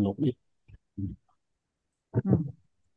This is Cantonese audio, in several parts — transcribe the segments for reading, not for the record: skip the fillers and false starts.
錄音。 嗯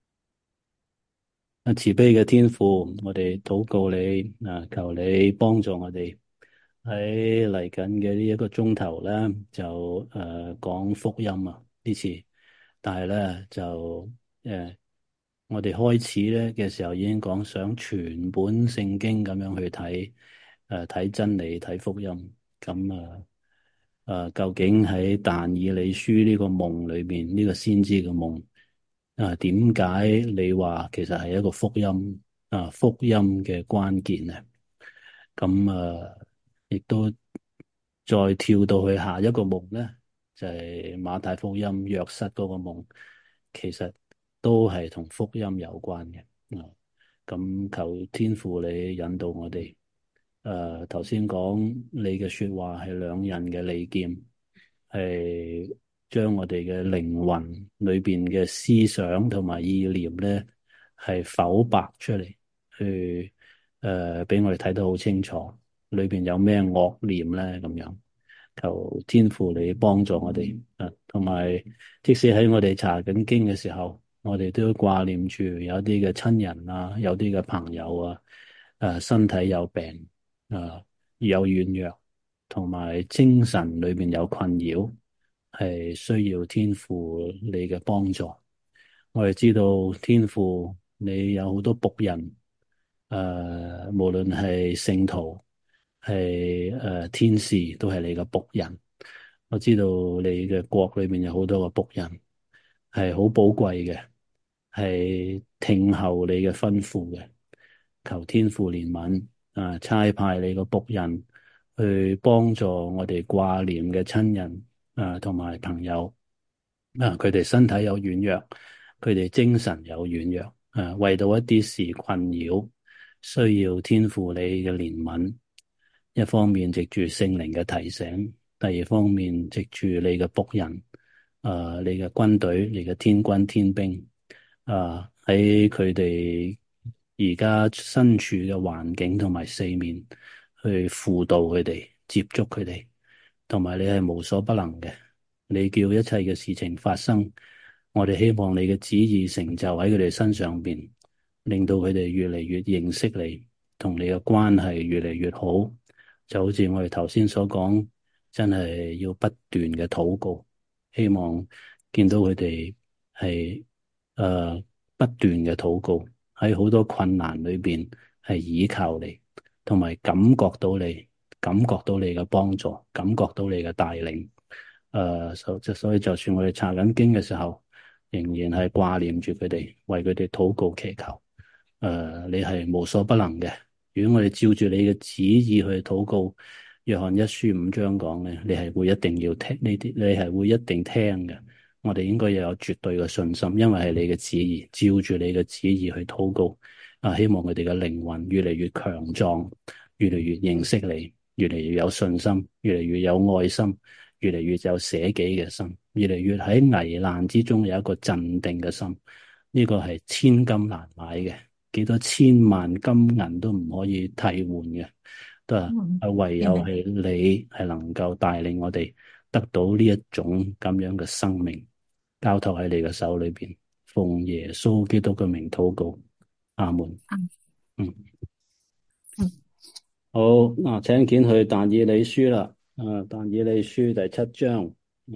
慈悲嘅天父，我哋禱告你求你幫助我哋喺嚟緊嘅呢一個鐘頭咧，就講福音呢次，但係咧就誒我哋開始咧嘅時候已經講想全本聖經咁樣去睇睇真理睇福音。咁究竟喺但以理書呢個夢裏邊，呢個先知嘅夢點解你話其實係一個福音福音嘅關鍵呢？咁亦都再跳到去下一個夢咧，就係馬太福音約瑟嗰個夢，其實都係同福音有關嘅。咁求天父你引導我哋。頭先講你嘅說話係兩刃嘅利劍，係將我哋嘅靈魂裏邊嘅思想同埋意念咧，係剖白出嚟，去俾我哋睇得好清楚，裏邊有咩惡念咧咁樣。求天父你幫助我哋，同埋即使喺我哋查緊經嘅時候，我哋都要掛念住有啲嘅親人有啲嘅朋友身體有病有軟弱，同埋精神裏邊有困擾，係需要天父你嘅幫助。我哋知道天父你有好多僕人，無論係聖徒，係天使，都係你嘅僕人。我知道你嘅國裏面有好多個僕人，係好寶貴嘅，係聽候你嘅吩咐嘅。求天父憐憫差派你個僕人去幫助我哋掛念嘅親人同埋朋友佢哋身體有軟弱，佢哋精神有軟弱為到一啲事困擾，需要天父你嘅憐憫。一方面藉住聖靈嘅提醒，第二方面藉住你嘅僕人你嘅軍隊，你嘅天軍天兵喺佢哋而家身處嘅環境同埋四面去輔導佢哋，接觸佢哋，同埋你係無所不能嘅，你叫一切嘅事情發生，我哋希望你嘅旨意成就喺佢哋身上邊，令到佢哋越嚟越認識你，同你嘅關係越嚟越好。就好似我哋頭先所講，真係要不斷嘅禱告，希望見到佢哋係不斷嘅禱告，喺好多困難裏邊係依靠你，同埋感覺到你，感覺到你嘅幫助，感覺到你嘅帶領。所以就算我哋查緊經嘅時候，仍然係掛念住佢哋，為佢哋禱告祈求。你係無所不能嘅。如果我哋照住你嘅旨意去禱告，約翰一書5章講咧，你係會一定要聽呢啲，你係會一定聽嘅。我哋應該要有絕對嘅信心，因為係你嘅旨意，照住你嘅旨意去禱告。希望佢哋嘅靈魂越嚟越強壯，越嚟越認識你，越嚟越有信心，越嚟越有愛心，越嚟越有捨己嘅心，越嚟越喺危難之中有一個鎮定嘅心。呢個係千金難買嘅。幾多千萬金銀都唔可以替換嘅，都嗯， 係唯有明係你係能夠帶領我哋得到呢一種咁樣嘅生命，交託喺你嘅手裏邊，奉耶穌基督嘅名禱告，阿門。 嗯嗯， 嗯好，請卷去但以理書啦，但以理書第7章。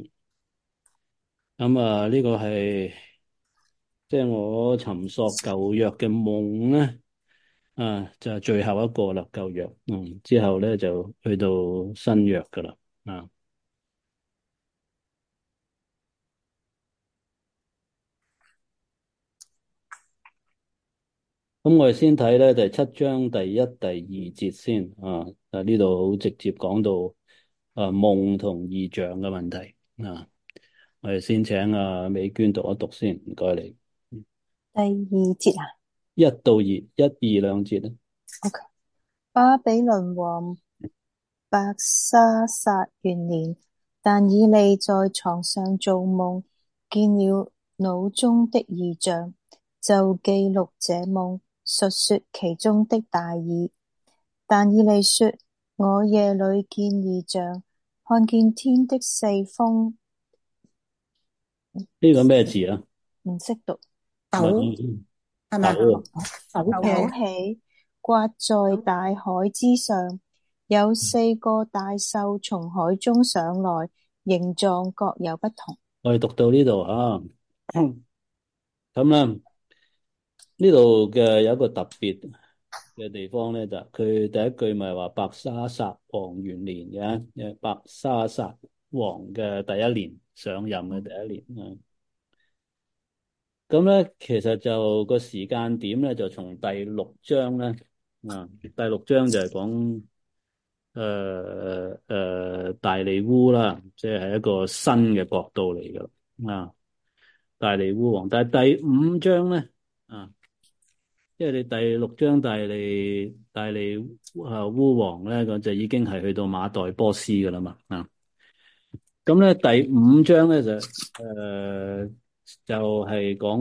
咁呢個係即係我尋索舊約嘅夢咧。就係最後一個啦，舊約，之後咧就去到新約噶啦，啊，咁我哋先睇咧第7章第1、第2節先，呢度好直接講到夢同異象嘅問題，我哋先請美娟讀一讀先，唔該你， 第2節啊 1到2，1、2、2節咧， ，OK。巴比倫王伯沙撒元年，但以利在床上做夢，見了腦中的異象，就記錄這夢，述說其中的大意。但以利說：我夜裏見異象，看見天的四風呢個咩字啊？ 唔識讀。 唔係斗講係咪啊？ 斗啊， 斗斗劇起，掛在大海之上，有4個大獸從海中上來，形狀各有不同。 我哋讀到呢度啊，咁咧呢度嘅有一個特別嘅地方咧，就佢第一句咪話白沙撒王元年嘅，白沙撒王嘅第一年上任嘅第一年啊。咁咧，其實就個時間點咧，就從第六章咧，第六章就係講大利烏啦，即係一個新嘅國度嚟噶啊，大利烏王。但係第五章咧，啊，即係你第六章大利烏王咧，咁就已經係去到馬代波斯噶啦嘛，啊。咁咧第五章咧就係講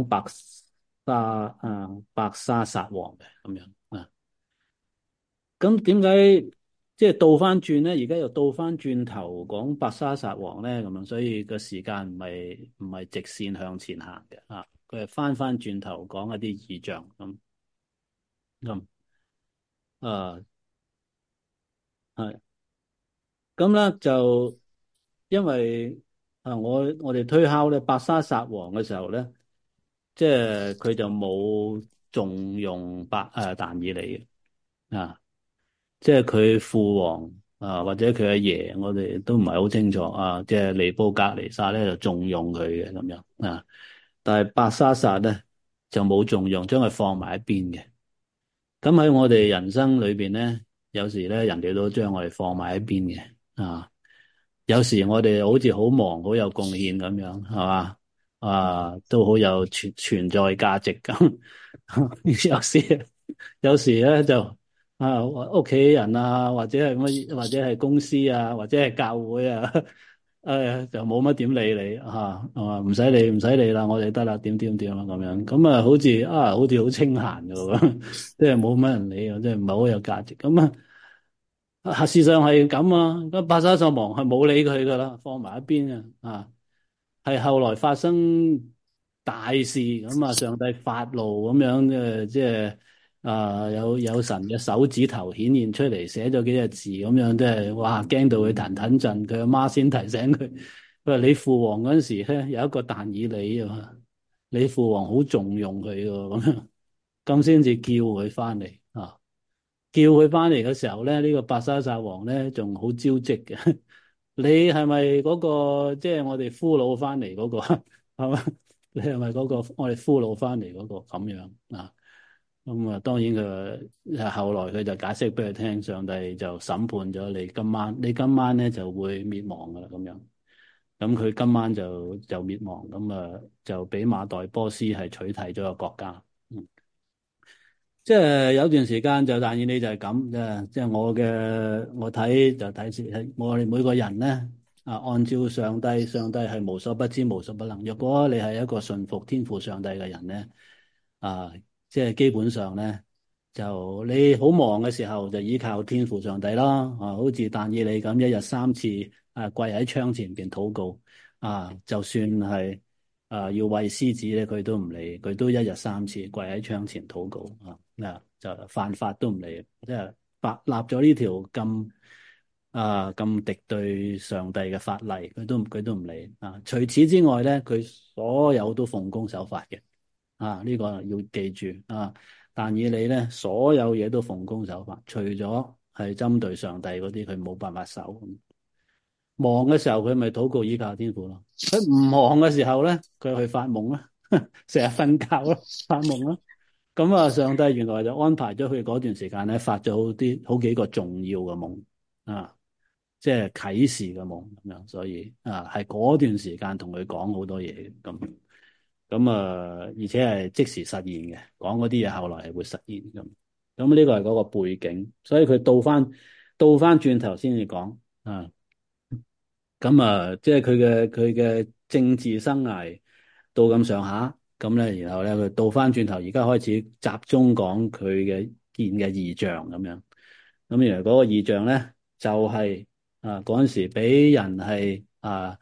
白沙撒王嘅咁樣啊。咁點解即係倒翻轉咧？而家又倒翻轉頭講白沙撒王咧咁樣，所以個時間唔係直線向前行嘅啊。佢係翻轉頭講一啲異象咁啊，係咁咧就因為我哋推敲咧白沙撒王嘅時候咧。即係佢就冇重用但以理嘅啊，即係佢父王啊或者佢阿爺，我哋都唔係好清楚啊。即係尼布甲尼撒咧就重用佢嘅咁樣啊，但係伯沙撒咧就冇重用，將佢放埋一邊嘅。咁喺我哋人生裏邊咧，有時咧人哋都將我哋放埋一邊嘅啊。有時我哋好似好忙，好有貢獻咁樣，係嘛？都好有存在價值咁。有時有時咧就屋企人啊，或者係乜，或者係公司啊，或者係教會啊，就冇乜點理你唔使理唔使理啦，我哋得啦，點點點啊咁樣，咁啊好似好清閒噶喎，即係冇乜人理啊，即係唔係好有價值咁啊。事實上係咁啊，咁伯沙撒王係冇理佢噶啦，放埋一邊啊。係後來發生大事咁啊，上帝發怒咁樣嘅，即係有神嘅手指頭顯現出嚟，寫咗幾隻字咁樣，即係哇驚到佢騰騰震，佢阿媽先提醒佢，佢話你父王嗰陣時咧有一個但以理啊，你父王好重用佢嘅咁樣，咁先至叫佢翻嚟啊。叫佢翻嚟嘅時候咧，呢個伯沙撒王咧仲好招積嘅。你係咪嗰個即係我哋俘虜翻嚟嗰個係嘛？你係咪嗰個我哋俘虜翻嚟嗰個咁樣啊？咁啊，當然佢後來佢就解釋俾佢聽，上帝就審判咗你今晚咧就會滅亡噶啦咁樣。咁佢今晚就滅亡，咁啊就俾馬代波斯係取締咗個國家。即係有段時間就但以理就係咁啫，即係我睇就睇我哋每個人咧按照上帝係無所不知無所不能。若果你係一個信服天父上帝嘅人咧，啊，即係基本上咧就你好忙嘅時候就依靠天父上帝啦，好似但以理咁，一日3次跪喺窗前邊禱告就算係要餵獅子咧，佢都唔理，佢都一日3次跪喺窗前禱告就犯法都唔理，即係立咗呢條咁敵對上帝嘅法例，佢都唔理啊。除此之外咧，佢所有都奉公守法嘅呢個要記住啊。但以理咧，所有嘢都奉公守法，除咗係針對上帝嗰啲，佢冇辦法守。忙嘅時候佢咪禱告依靠天父咯，佢唔忙嘅時候咧，佢去發夢啦，成日瞓覺咯，發夢咯。咁上帝原來就安排咗佢嗰段時間咧，發咗好幾個重要嘅夢即係啟示嘅夢咁樣，所以係嗰段時間同佢講好多嘢咁而且係即時實現嘅，講嗰啲嘢後來係會實現咁。咁呢個係嗰個背景，所以佢倒翻轉頭先至講啊。即係佢嘅政治生涯到咁上下，咁咧，然後咧佢倒翻轉頭，而家開始集中講佢嘅見嘅異象咁樣。咁原來嗰個異象咧，就係嗰陣時俾人係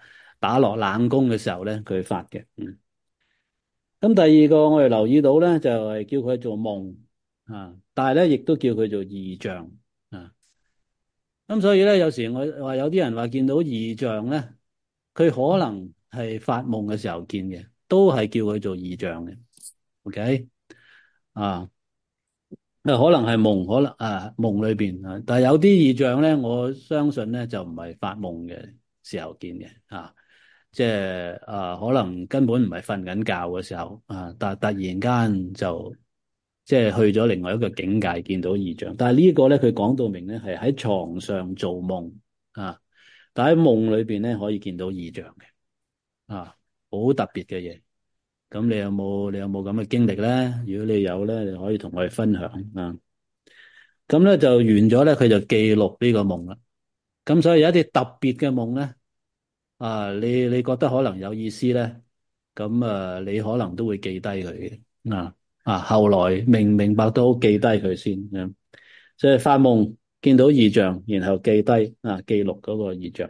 打落冷宮嘅時候咧，佢發嘅。咁第二個我哋留意到咧，就係叫佢做夢啊，但係咧亦都叫佢做異象啊。咁所以咧，有時我話有啲人話見到異象咧，佢可能係發夢嘅時候見嘅，都係叫佢做異象嘅。OK 啊。可能係夢，可能夢裏邊啊，但係有啲異象咧，我相信咧就唔係發夢嘅時候見嘅啊，即係可能根本唔係瞓緊覺嘅時候啊，但係突然間就即係去咗另外一個境界見到異象，但係呢個咧佢講到明咧係喺床上做夢啊，但喺夢裏邊咧可以見到異象嘅啊，好特別嘅嘢。咁你有冇咁嘅經歷咧？如果你有咧，你可以同我哋分享啊。咁咧就完咗咧，佢就記錄呢個夢啦。咁所以有一啲特別嘅夢咧，你覺得可能有意思咧，咁你可能都會記低佢嘅。後來明唔明白都好記低佢先。即係發夢見到異象，然後記低記錄嗰個異象。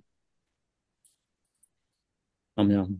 咁樣。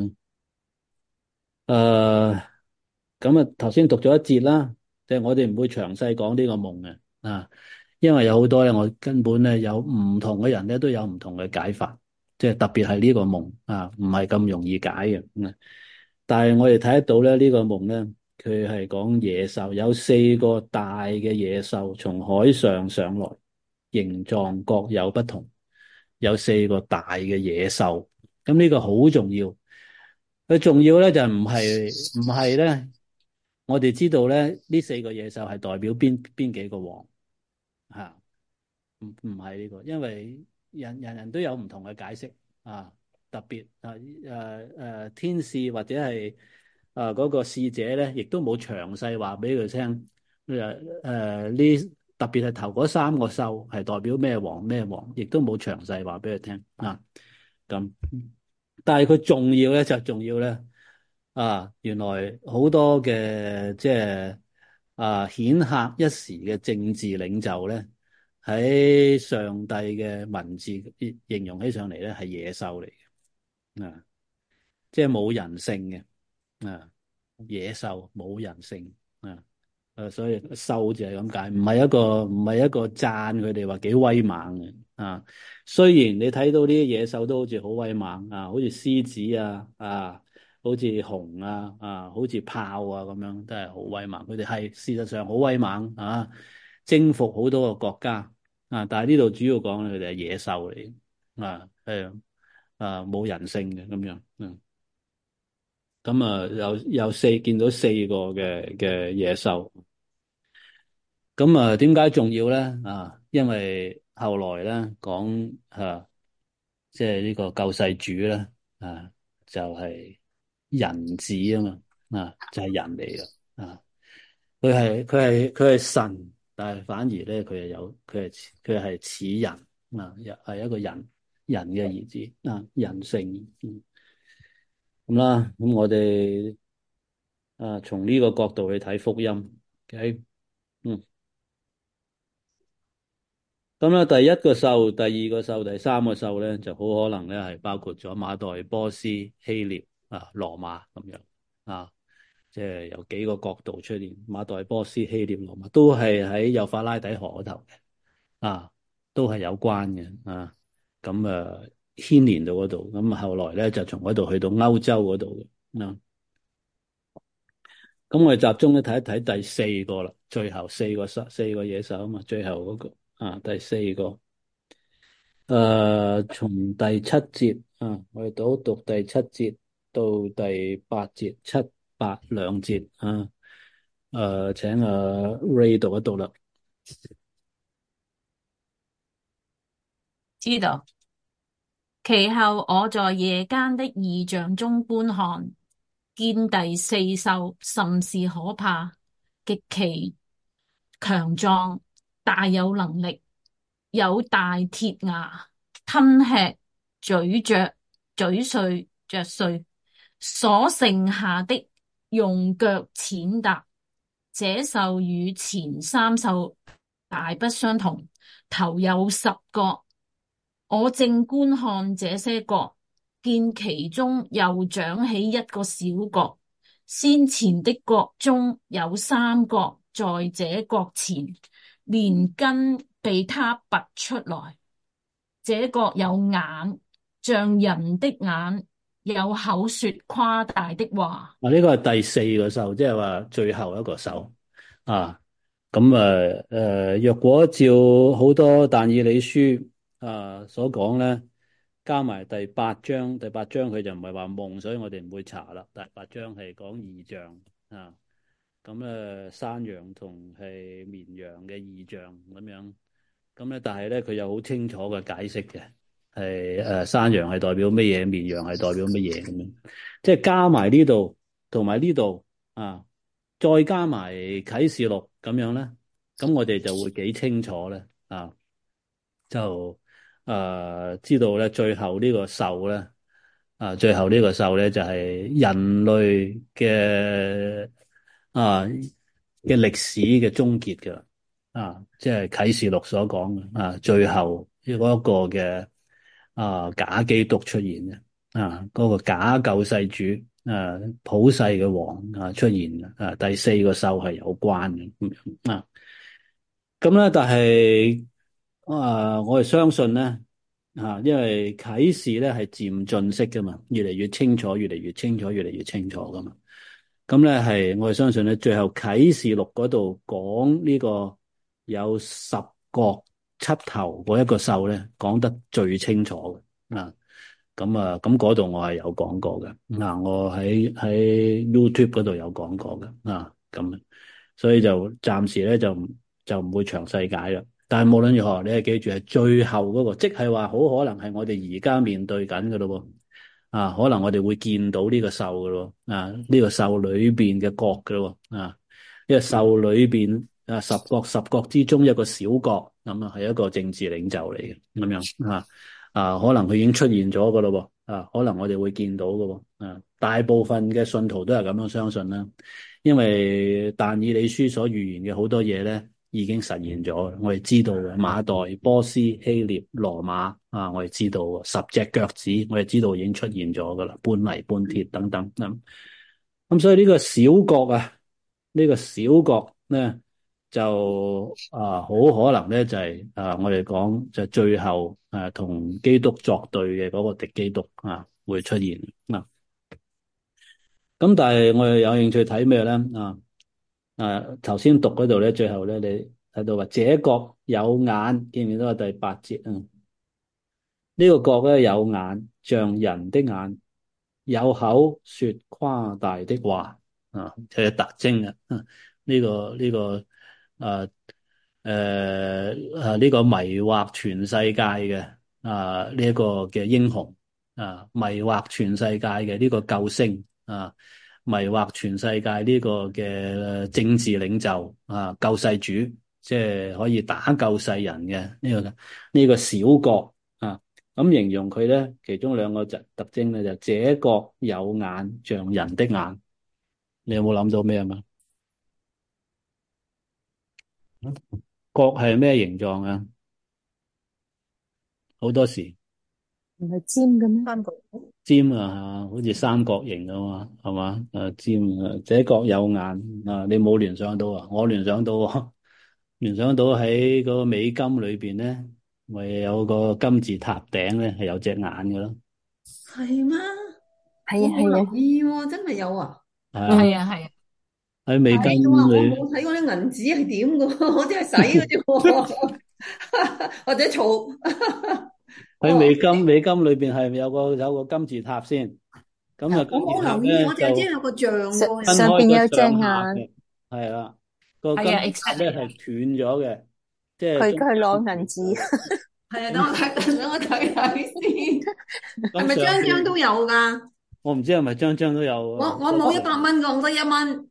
誒，咁頭先讀咗一節啦，即係我哋唔會詳細講呢個夢嘅因為有好多咧，我根本咧有唔同嘅人咧都有唔同嘅解法，即係特別係呢個夢唔係咁容易解嘅。但係我哋睇得到咧，呢個夢咧，佢係講野獸，有四個大嘅野獸從海上上來，形狀各有不同，有四個大嘅野獸。咁呢個好重要，佢重要咧就唔係咧，我哋知道咧呢四個野獸係代表邊幾個王吓。唔係呢個，因為人都有唔同嘅解釋特別天使或者係嗰個使者咧，亦都冇詳細話俾佢聽呢特別係頭嗰三個獸係代表咩王咩王，亦都冇詳細話俾佢聽咁，但係佢重要咧就重要咧原來好多嘅即係顯赫一時嘅政治領袖咧。喺上帝嘅文字形容起上嚟咧，係野獸嚟嘅即係冇人性嘅野獸冇人性所以獸就係咁解，唔係一個讚佢哋話幾威猛嘅雖然你睇到呢啲野獸都好似好威猛好似獅子好似熊好似豹咁樣，都係好威猛。佢哋係事實上好威猛征服好多個國家但係呢度主要講佢哋係野獸嚟係冇人性嘅咁樣咁有見到四個嘅野獸。咁點解重要咧因為後來咧講即係呢個救世主咧就係人子啊嘛就係人嚟嘅佢係神，但係反而咧佢係似人又係一個人嘅兒子人性咁啦。咁我哋從呢個角度去睇福音，OK 嗯。咁咧，第一個獸、第二個獸、第三個獸咧，就好可能咧係包括咗馬代波斯、希臘羅馬咁樣即係有幾個角度出現。馬代波斯、希臘羅馬都係喺幼發拉底河嗰頭嘅都係有關嘅咁牽連到嗰度。咁後來咧就從嗰度去到歐洲嗰度嘅咁我哋集中咧睇一睇第四個啦，最後四個野獸啊嘛，最後嗰個第四個。從第七節我哋讀第七節到第八節，七八兩節請Ray 讀一讀啦。 知道。其後我在夜間的異象中觀看，見第四獸甚是可怕，極其強壯，大有能力，有大鐵牙，吞吃、嚼碎，所剩下的用腳踐踏。這獸與前三獸大不相同，頭有10角。我正觀看這些角， 見其中又長起一個小角，先前的角中有三角，在這角前連根被他拔出來。這角有眼，像人的眼，有口說誇大的話。 呢個係第四個獸，即係話最後一個獸啊。咁若果照好多但以理書所講咧，加埋第八章，第八章佢就唔係話夢，所以我哋唔會查啦。第八章係講異象啊。咁山羊同係綿羊嘅異象咁樣。咁咧，但係咧佢有好清楚嘅解釋嘅，係山羊係代表乜嘢，綿羊係代表乜嘢咁樣。即係加埋呢度同埋呢度啊，再加埋啟示錄咁樣咧，咁我哋就會幾清楚咧啊，就知道咧最後呢個獸咧最後呢個獸咧就係人類嘅嘅歷史嘅終結㗎啦即係啟示錄所講嘅最後嗰一個嘅假基督出現嘅嗰個假救世主普世嘅王出現嘅第四個獸係有關嘅咁樣咁咧，但係我哋相信咧因為啟示咧係漸進式噶嘛，越嚟越清楚，越嚟越清楚，越嚟越清楚噶嘛。咁咧係我哋相信咧，最後啟示錄嗰度講呢個有十角七頭嗰一個獸咧，講得最清楚嘅咁嗰度我係有講過嘅我喺 YouTube 嗰度有講過嘅咁，所以就暫時咧就唔會詳細解啦。但係無論如何，你係記住係最後嗰個，即係話好可能係我哋而家面對緊嘅咯喎可能我哋會見到呢個獸嘅咯呢個獸裏邊嘅角嘅咯呢個獸裏邊十角之中一個小角咁係一個政治領袖嚟嘅咁樣可能佢已經出現咗嘅咯喎可能我哋會見到嘅喎大部分嘅信徒都係咁樣相信啦，因為但以理書所預言嘅好多嘢咧已經實現咗，我哋知道嘅馬代、波斯、希臘、羅馬我哋知道十隻腳趾，我哋知道已經出現咗噶啦，半泥半鐵等等咁所以呢個小角呢個小角咧就好可能咧就係我哋講就最後同基督作對嘅嗰個敵基督會出現咁但係我哋有興趣睇咩咧頭先讀嗰度咧，最後咧你睇到話，這角有眼，見唔見到啊？第八節呢個角咧有眼，像人的眼，有口說誇大的話佢嘅特徵呢個呢個迷惑全世界嘅呢一個嘅英雄迷惑全世界嘅呢個救星迷惑全世界呢個嘅政治領袖救世主，即係可以打救世人嘅呢個小角咁形容佢咧，其中兩個特徵咧就這角有眼，像人的眼。你有冇諗到咩啊？嘛，角係咩形狀啊？好多時唔係尖嘅咩？三角尖好似三角形啊嘛，係嘛？尖這角有眼你冇聯想到啊？我聯想到聯想到喺個美金裏邊咧，咪有個金字塔頂咧係有隻眼嘅咯。 係咩？ 係啊我冇留係啊， 意喎，真係有啊！ 係啊係啊， 喺美金我裏冇睇過啲銀紙係點嘅，我只係使嘅啫喎，或者儲。 喺哦， 美金裏邊係咪有個金字塔先？咁我金字塔冇留意， 咧就我淨係知有個像上喎。 分上開咗邊有隻上下眼， 嘅，係啦，個係啊金字塔咧係 ，exactly。 斷咗嘅，即係中佢佢攞間銀紙， 係啊，等我睇，等我睇睇先，係咪咁上邊張張都有㗎？ 我唔知係咪張張都有啊？ 我冇100蚊㗎，我得1蚊。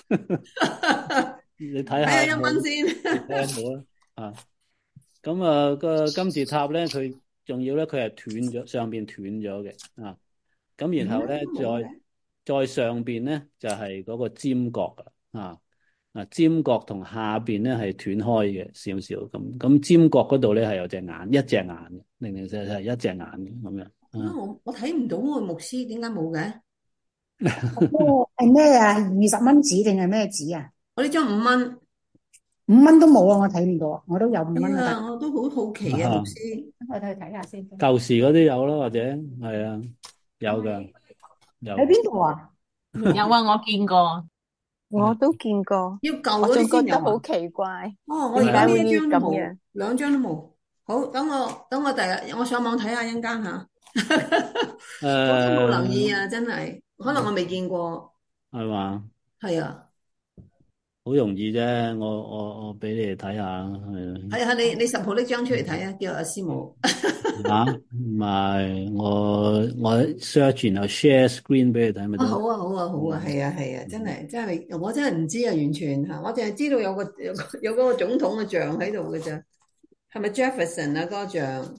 你睇下睇下1蚊先。 睇下冇啊？咁個金字塔咧，佢仲要咧，佢係斷咗上邊斷咗嘅咁然後咧再上邊咧就係嗰個尖角尖角同下邊咧係斷開嘅少少咁尖角嗰度咧係有隻眼，一隻眼嘅，零零舍舍係一隻眼嘅咁樣我睇唔到個牧師，點解冇嘅？ 係咩啊？20蚊紙定係咩紙啊？ 我呢張5蚊。 5蚊都冇啊！我睇唔到啊！我都有5蚊啊，但我都好好奇啊，牧啊， 師。 我去睇下先。 舊時嗰啲有咯，或者係啊，有噶，有喺噶。 邊度啊？ 有啊，我見過。 我都見過， 要舊我嗰啲仲覺得好先有啊？ 奇怪， 哦，我而點家呢一解會要張都冇， 咁樣？ 兩張都冇。好，等我第日我上網睇下一陣間吓。我真係冇留意啊，真係，可能我未見過。 係嘛？ 係啊， 好容易啫，我俾你哋睇下，係係啊，你10號呢張出嚟睇啊，叫阿師母。 啊，唔係我 search 然後 share screen 俾你睇咪得咯。 好啊，好啊，好啊，係啊，係啊，真係，我真係唔知啊，完全吓，我淨係知道有嗰個總統嘅像喺度嘅咋，係咪 Jefferson 啊嗰個像？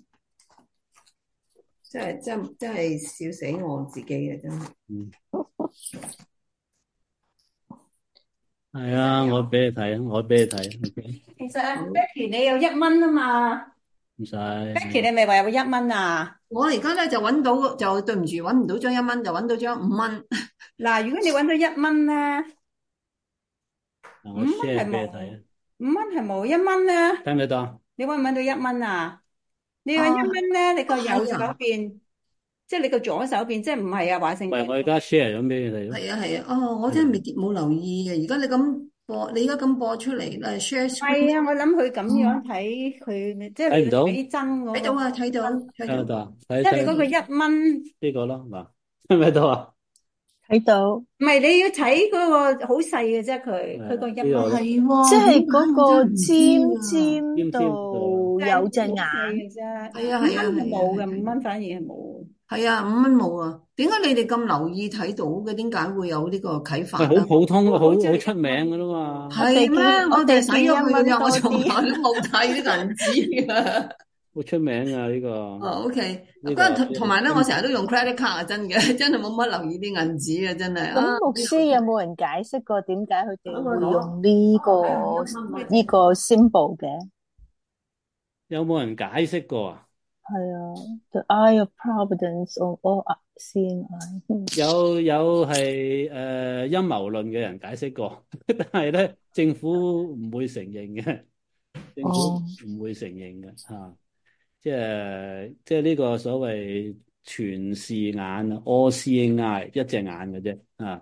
真係笑死我自己嘅，真係。 嗯，係啊，我俾你睇，我俾你睇，OK， 其實啊，Becky 你有1蚊啊嘛唔使。 ？Becky 你咪話有1蚊啊？ 我而家咧就揾到，就對唔住，揾唔到張1蚊，就揾到張5蚊。 嗱，如果你揾到1蚊咧，五我蚊 share 係冇， 俾你睇啊， 5蚊係冇1蚊咧， 睇唔睇到？ 你揾唔揾到1蚊啊？你揾啊， 1蚊咧，你個右手係啊， 邊，即係你個左手邊，即係唔係啊？華盛喂， 頓。 我而家 share 咗俾你睇咯。 係啊，係啊，哦，我真係冇留意嘅。而家你咁播，你而家咁播出嚟咧，share screen。 係啊，我諗佢咁樣哦， 睇佢，即係你睇唔到？ 睇真嗰個， 睇到啊，睇到，睇到。 睇得到啊？睇即係你嗰個睇 1蚊， 呢個咯，嗱，睇唔睇到啊？ 睇到， 唔係你要睇嗰個好細嘅啫，佢個一呢個蚊係即喎， 係嗰個點解尖真係唔知尖尖尖度度真係有隻眼， 好細嘅啫。 㗎？係啊， 五蚊係啊，係啊， 係冇嘅， 係啊。 五蚊反而係冇。 係啊，5蚊冇啊？點解你哋咁留意睇到嘅？點解會有呢個啟發係好咧？ 普通，好好似好出名噶啦嘛。 係咩？ 我哋我哋使咗見1蚊佢嘅，我多從來啲。 都冇睇啲銀紙嘅。 好出名啊呢個。 哦，OK。 呢個嗰陣同埋咧，我成日都用 credit card 啊，真嘅，真係冇乜留意啲銀紙啊，真係啊。 咁牧師有冇人解釋過點解佢哋會用呢個 symbol 嘅？ 有冇人解釋過啊？ 係啊，The Eye of Providence or CNI。 有係陰謀論嘅人解釋過，但係咧政府唔會承認嘅，政府唔會承認嘅嚇。即係呢個所謂全視眼啊，all seeing eye 一隻眼嘅啫啊，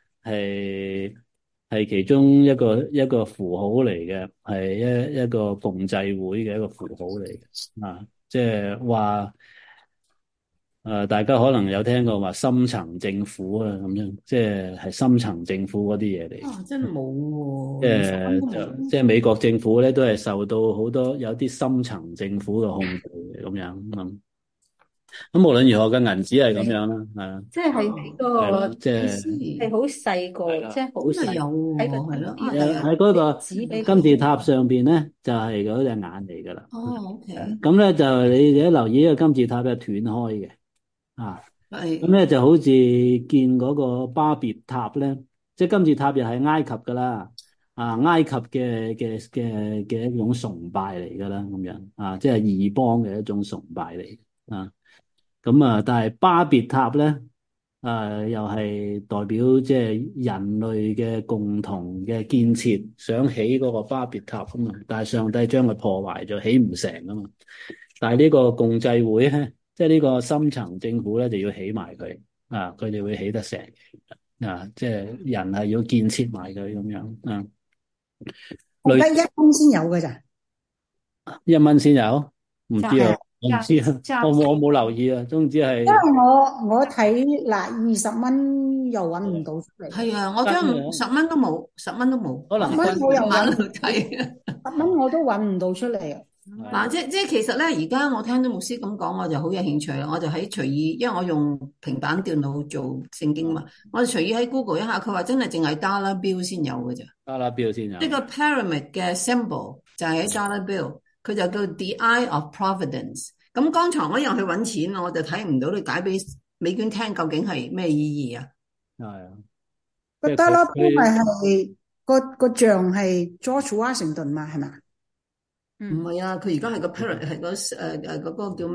係其中一個符號嚟嘅，係一個共濟會嘅一個符號嚟嘅啊，即係話大家可能有聽過話深層政府啊咁樣，係深層政府嗰啲嘢嚟。 啊，真係冇即喎，10蚊都係冇。 即係美國政府咧，都係受到好多有啲深層政府嘅控制嘅咁樣咁無論如何嘅銀紙係咁樣啦，係啊， 即係喺係啦， 個即係係好細個， 係啦即係好真係有細喺個喎，係咯，啊， 紙係啊。 喺嗰個紙俾金字塔上邊咧，就係嗰隻眼嚟噶啦。 哦，OK。 咁咧就你一留意呢個金字塔咧斷開嘅啊，咁係。 咧就好似見嗰個巴別塔咧，即係金字塔又係埃及噶啦。啊，埃及嘅一種崇拜嚟噶啦，咁樣啊，即係異邦嘅一種崇拜嚟啊。咁啊，但係巴別塔咧，又係代表即係人類嘅共同嘅建設，想起嗰個巴別塔啊嘛。但係上帝將佢破壞咗，起唔成啊嘛。但係呢個共濟會咧，即係呢個深層政府咧，就要起埋佢啊，佢哋會起得成啊，即係人係要建設埋佢咁樣啊。 我得1蚊先有嘅咋。 1蚊先有，唔知啊，我唔知啊， 揸我冇留意啊，總之係因為我睇嗱20蚊又揾唔到出嚟， 係啊，我將10蚊都冇，10蚊都冇。 可能 10蚊我又揾喺度睇。 10蚊我都揾唔到出嚟。 嗱，即係其實咧，而家我聽到牧師咁講，我就好有興趣啦。我就喺隨意，因為我用平板電腦做聖經嘛，我就隨意喺 Google 一下，佢話真係淨係 Dollar Bill 先有嘅咋。 dollar bill 先有。 呢個 pyramid 嘅 symbol 就係喺 Dollar Bill，佢就叫 The Eye of Providence。咁剛才我一樣去揾錢，我就睇唔到你解俾美娟聽究竟係咩意義啊？ 係啊， 個 dollar bill 咪係個像係 George Washington 嘛，係嘛？ 唔係啊，佢而家係個 pyramid 係嗰個叫咩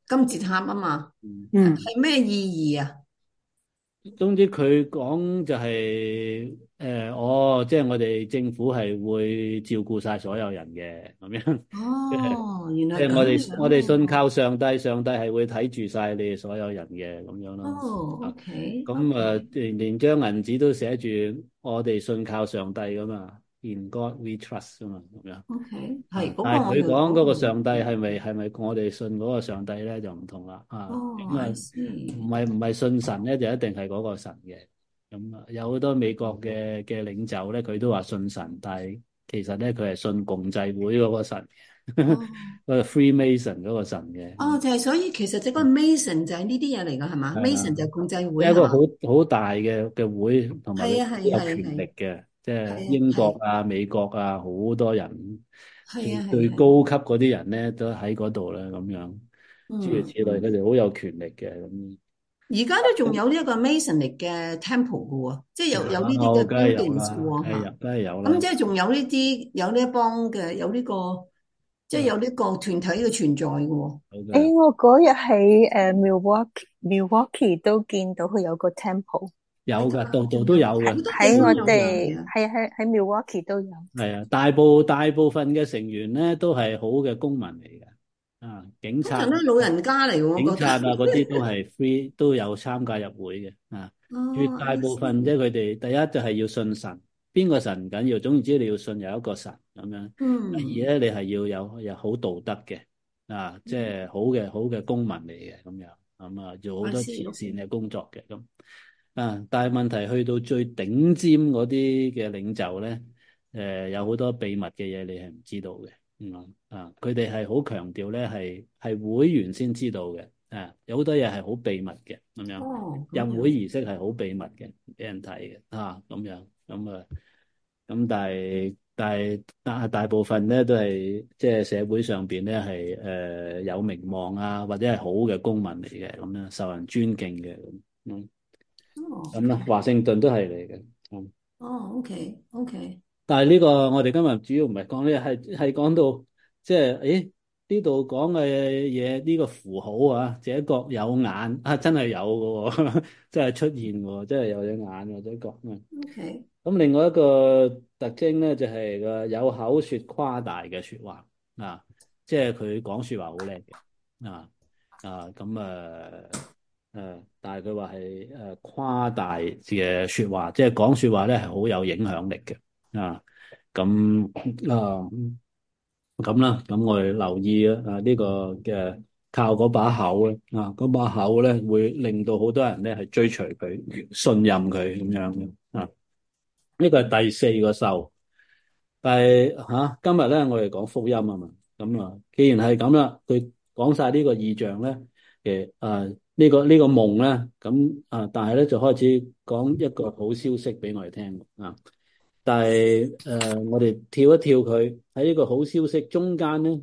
金字塔啊嘛， 嗯， 嗯， 係咩意義啊？ 總之佢講就係即係我哋政府係會照顧晒所有人嘅咁樣，即係哦，原來即係我咁哋我哋信樣喎。 靠上帝，上帝係會睇住晒你哋所有人嘅咁樣咯。 哦啊， ，OK 咁 OK 連張銀紙都寫住我哋信靠上帝噶嘛，In God we trust 噶嘛咁樣。 OK， 啊！ 係嗰個但係佢我就講嗰個上帝知係咪我哋信嗰個上帝咧就唔同啦啊！ 哦咁啊 ，I 唔 see。 係唔係信神咧就一定係嗰個神嘅。咁啊有好多美國嘅領袖咧佢都話信神，但係其實咧佢係信共濟會嗰個神，嗰哦個 Freemason 嗰個神嘅。 哦，就係所以其實即係嗰個 Mason 就係呢啲嘢嚟㗎係嘛係啊， ？Mason 就係共濟即係一個會係嘛？ 好大嘅會，同埋佢好係啊係有權力係係嘅，即係係啊英國係啊、美國啊，好多人係最啊係係， 最高級嗰啲人咧，都喺嗰度啦，咁樣諸如此類，佢嗯嗯。 哋好有權力嘅咁。 而家都仲有呢一個 Mason 嚟嘅 temple 嘅喎，即係有呢啲嘅梗係有 buildings 嘅啦， 喎嚇。 梗係有啦。 咁即係仲有呢啲有呢一幫嘅有呢個即係有呢個團體嘅存在嘅喎。 嘅， 我嗰日喺Milwaukee 都見到佢有個 temple， 有嘅，度度仲有都有嘅， 好多地喺我方有㗎， 哋係啊。 喺 Milwaukee 都有。 係啊，大部分嘅成員咧都係好嘅公民嚟嘅，啊，警察。 通常都係老人家嚟嘅，我覺得。 警察啊，嗰啲都係 free 都有參加入會嘅啊。絕哦大 ，I 部分即 see。 係佢哋第一就係要信神，邊個神唔緊要，總言之你要信有一個神咁樣。第嗯二咧，你係要有好道德嘅啊，即係好嘅公民嚟嘅咁樣，咁啊做好 ，I 多慈 see。 善 OK。 嘅工作嘅咁啊。但係問題去到最頂尖嗰啲嘅領袖咧，有好多秘密嘅嘢你係唔知道嘅。佢哋係好強調咧，係會員先知道嘅，有好多嘢係好秘密嘅，咁樣哦，咁入會樣。 儀式係好秘密嘅，俾人睇嘅，咁樣，咁但係大部分咧都係即係社會上邊咧係有名望啊，或者係好嘅公民嚟嘅，咁樣受人尊敬嘅，嗯哦咁啦，華盛頓都係嚟嘅， 哦，OK OK。 但係呢個我哋今日主要唔係講呢，係講到即係，誒呢度講嘅嘢呢個符號啊，這國有眼啊，真係有嘅喎，真係出現喎，真係有隻眼喎，這國。 OK。 咁另外一個特徵咧，就係個有口說誇大嘅説話啊，即係佢講説話好叻嘅啊咁但係佢話係誇大嘅説話，即係講説話咧係好有影響力嘅啊。咁啊咁啦，咁我哋留意呢個嘅靠嗰把口咧嗰把口咧會令到好多人咧係追隨佢、信任佢咁樣嘅啊。呢個係第四個獸，但係今日咧我哋講福音啊嘛，咁既然係咁啦，佢講晒呢個異象咧，呢個夢咧，咁但係咧就開始講一個好消息俾我哋聽啊。但係我哋跳一跳佢喺呢個好消息中間咧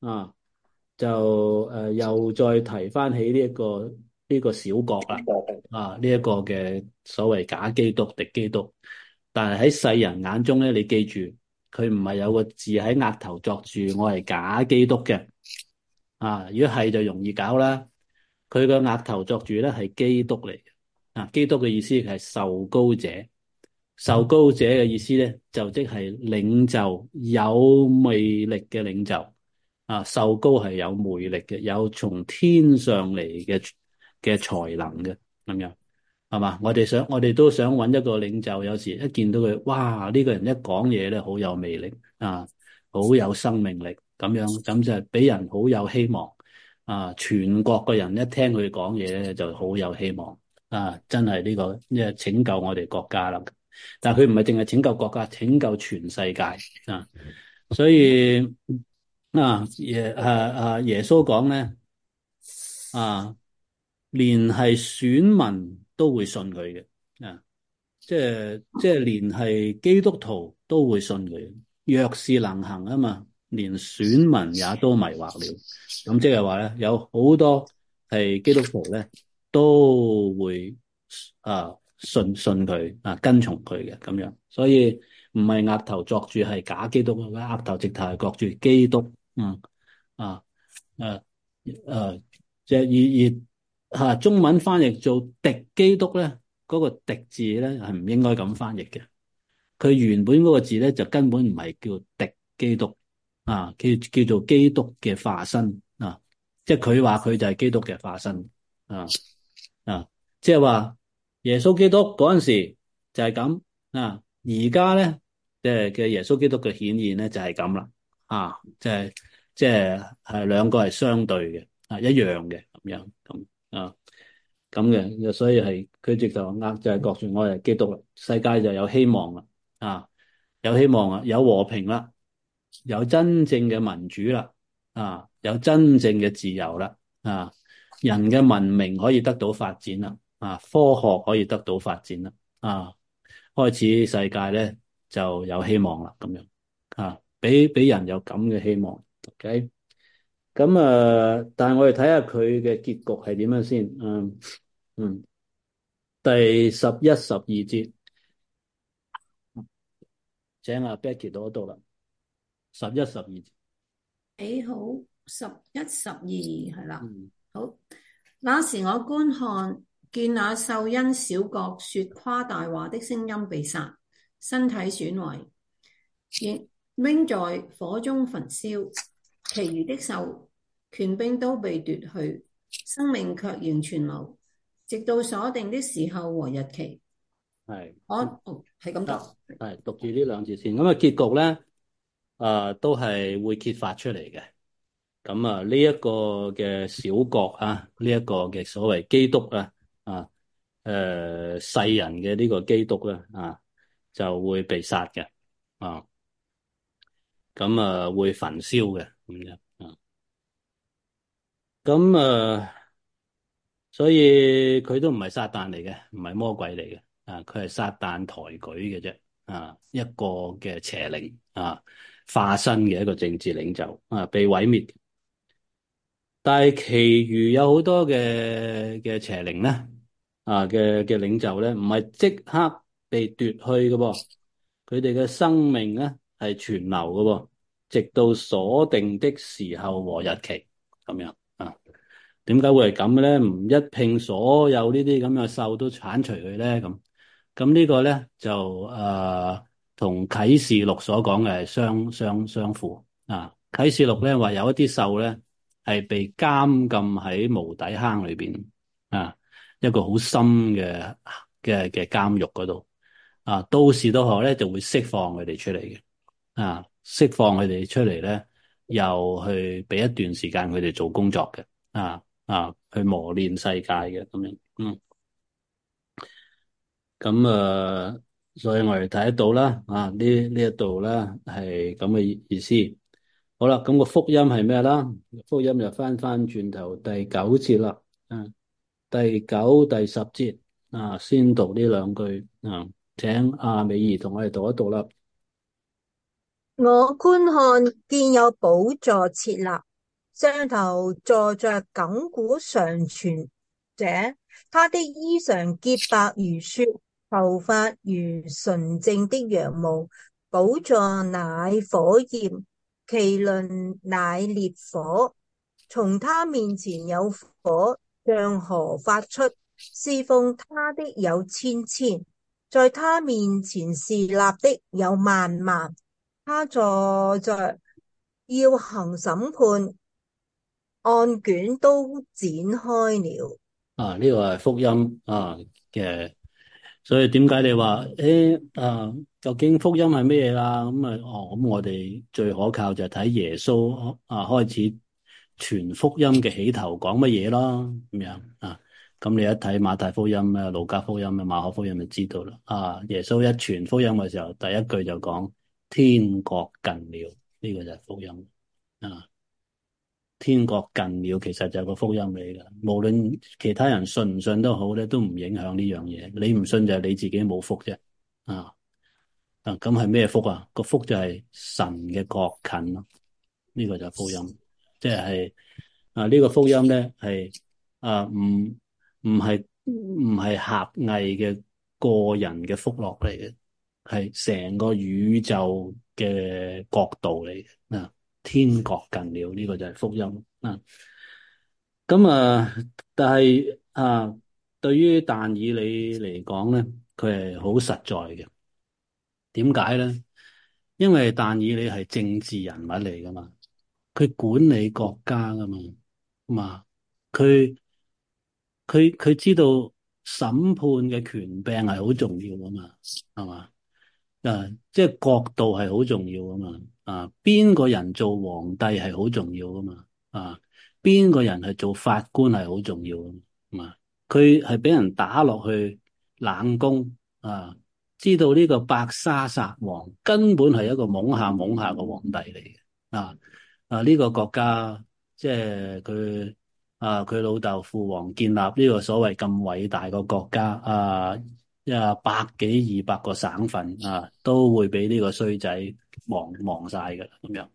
就又再提翻起呢個小國啦呢一個嘅所謂假基督、敵基督。但係喺世人眼中咧，你記住，佢唔係有個字喺額頭作住，我係假基督嘅如果係就容易搞啦。佢個額頭作住咧係基督嚟嘅基督嘅意思係受膏者，受膏者嘅意思咧就即係領袖，有魅力嘅領袖受膏係有魅力嘅，有從天上嚟嘅才能嘅咁樣。係嘛？我哋都想揾一個領袖，有時一見到佢，哇！呢個人一講嘢咧，好有魅力好有生命力，咁就係俾人好有希望全國嘅人一聽佢講嘢咧，就好有希望真係呢個即係拯救我哋國家啦。但係佢唔係淨係拯救國家，拯救全世界所以耶穌講咧連係選民都會信佢嘅即係連係基督徒都會信佢。若是能行啊嘛，連選民也都迷惑了。咁即係話咧，有好多係基督徒咧都會信佢跟從佢嘅咁樣。所以唔係額頭作住係假基督，額頭直頭係作住基督。嗯啊誒誒即係中文翻譯做敵基督咧，嗰個敵字咧係唔應該咁翻譯嘅。佢原本嗰個字咧就根本唔係叫敵基督啊，叫做基督嘅化身啊，即係佢話佢就係基督嘅化身啊啊，即係話耶穌基督嗰陣時就係咁啊，而家咧嘅耶穌基督嘅顯現咧就係咁啦啊，即係兩個係相對嘅啊，一樣嘅咁樣咁啊。咁嘅，所以係佢直頭就係覺住我係基督啦，世界就有希望啦，啊，有希望啊，有和平啦，有真正嘅民主啦，啊，有真正嘅自由啦，啊，人嘅文明可以得到發展啦，啊，科學可以得到發展啦，啊，開始世界咧就有希望啦，咁樣啊，俾人有咁嘅希望，OK。咁但係我哋睇下佢嘅結局係點樣先，嗯，第11、12節，請阿 Becky 讀一讀啦。11、12節， 好11、12係啦。 嗯好，那時我觀看，見那獸因小國說誇大話的聲音被殺，身體損壞，扔在火中焚燒。其餘的獸權柄都被奪去，生命卻仍存留，直到所定的時候和日期。 係， 係咁多。 係讀住呢兩節先。咁啊，結局咧，都係會揭發出嚟嘅。咁啊，呢一個嘅小國啊，呢一個嘅所謂基督啊，世人嘅呢個基督咧，就會被殺嘅，啊，咁會焚燒嘅，咁樣啊，咁所以佢都唔係撒旦嚟嘅，唔係魔鬼嚟嘅，佢係撒旦抬舉嘅啫，一個嘅邪靈化身嘅一個政治領袖被毀滅。但係其餘有好多嘅邪靈咧，嘅領袖咧，唔係即刻被奪去嘅噃，佢哋嘅生命咧係存留嘅噃，直到所定的時候和日期咁樣啊。點解會係咁嘅咧？唔一拼所有呢啲咁嘅獸都剷除佢咧？咁呢個咧就同啟示錄所講嘅係相符啊。啟示錄咧話有一啲獸咧係被監禁喺無底坑裏邊啊，一個好深嘅監獄嗰度啊。到時到候咧就會釋放佢哋出嚟嘅釋放佢哋出嚟咧，又去俾一段時間佢哋做工作嘅去磨練世界嘅咁樣，咁所以我哋睇得到啦，呢一度啦係咁嘅意思。好啦，咁個福音係咩啦？福音就翻轉頭第9節啦，第9、第10節先讀呢兩句請阿美儀同我哋讀一讀啦。 我觀看見有寶座設立，上頭坐着亙古常存者，他的衣裳潔白如雪，頭髮如純淨的羊毛。寶座乃火焰，其輪乃烈火，從他面前有火像河發出，侍奉他的有千千，在他面前侍立的有萬萬。他坐着要行審判，案卷都展開了。 呢個係福音嘅，所以點解你話究竟福音係咩嘢啦？咁我哋最可靠就係睇耶穌開始傳福音嘅起頭講乜嘢咯，咁樣咁你一睇馬太福音啊、路加福音啊、馬可福音就知道啦。耶穌一傳福音嘅時候，第一句就講天國近了，呢個就係福音天國近了，其實就係個福音嚟噶。無論其他人信唔信都好咧，都唔影響呢樣嘢。你唔信就係你自己冇福啫。咁係咩福啊？個福就係神嘅國近咯。呢個就係福音，即係呢個福音咧係唔係狹隘嘅個人嘅福樂嚟嘅，係成個宇宙嘅國度嚟嘅天國近了，呢個就係福音。咁咁啊，但係對於但以理嚟講咧，佢係好實在嘅。點解咧？因為但以理係政治人物嚟噶嘛，佢管理國家噶嘛，佢佢知道審判嘅權柄係好重要噶嘛，係嘛？即係角度係好重要噶嘛，邊個人做皇帝係好重要噶嘛，邊個人係做法官係好重要噶嘛，佢係俾人打落去冷宮知道呢個伯沙撒王根本係一個懵下嘅皇帝嚟嘅，呢個國家即係佢老豆父王建立呢個所謂咁偉大個國家百幾200個省份都會俾呢個衰仔忙晒嘅咁樣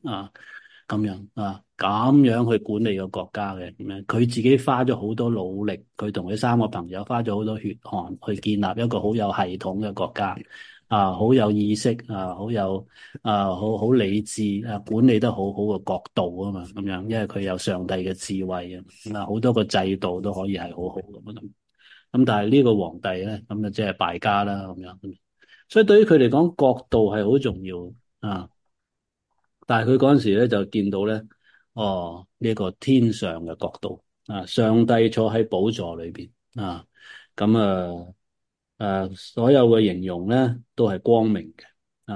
咁樣去管理個國家嘅咁樣，佢自己花咗好多努力，佢同佢3個朋友花咗好多血汗去建立一個好有系統嘅國家好有意識好有好理智管理得好好嘅國度啊嘛，咁樣，因為佢有上帝嘅智慧好多個制度都可以係好好咁但係呢個皇帝咧，咁就即係敗家啦咁樣。所以對於佢嚟講，角度係好重要但係佢嗰陣時咧就見到咧，呢個天上嘅角度上帝坐喺寶座裏邊咁所有嘅形容咧都係光明嘅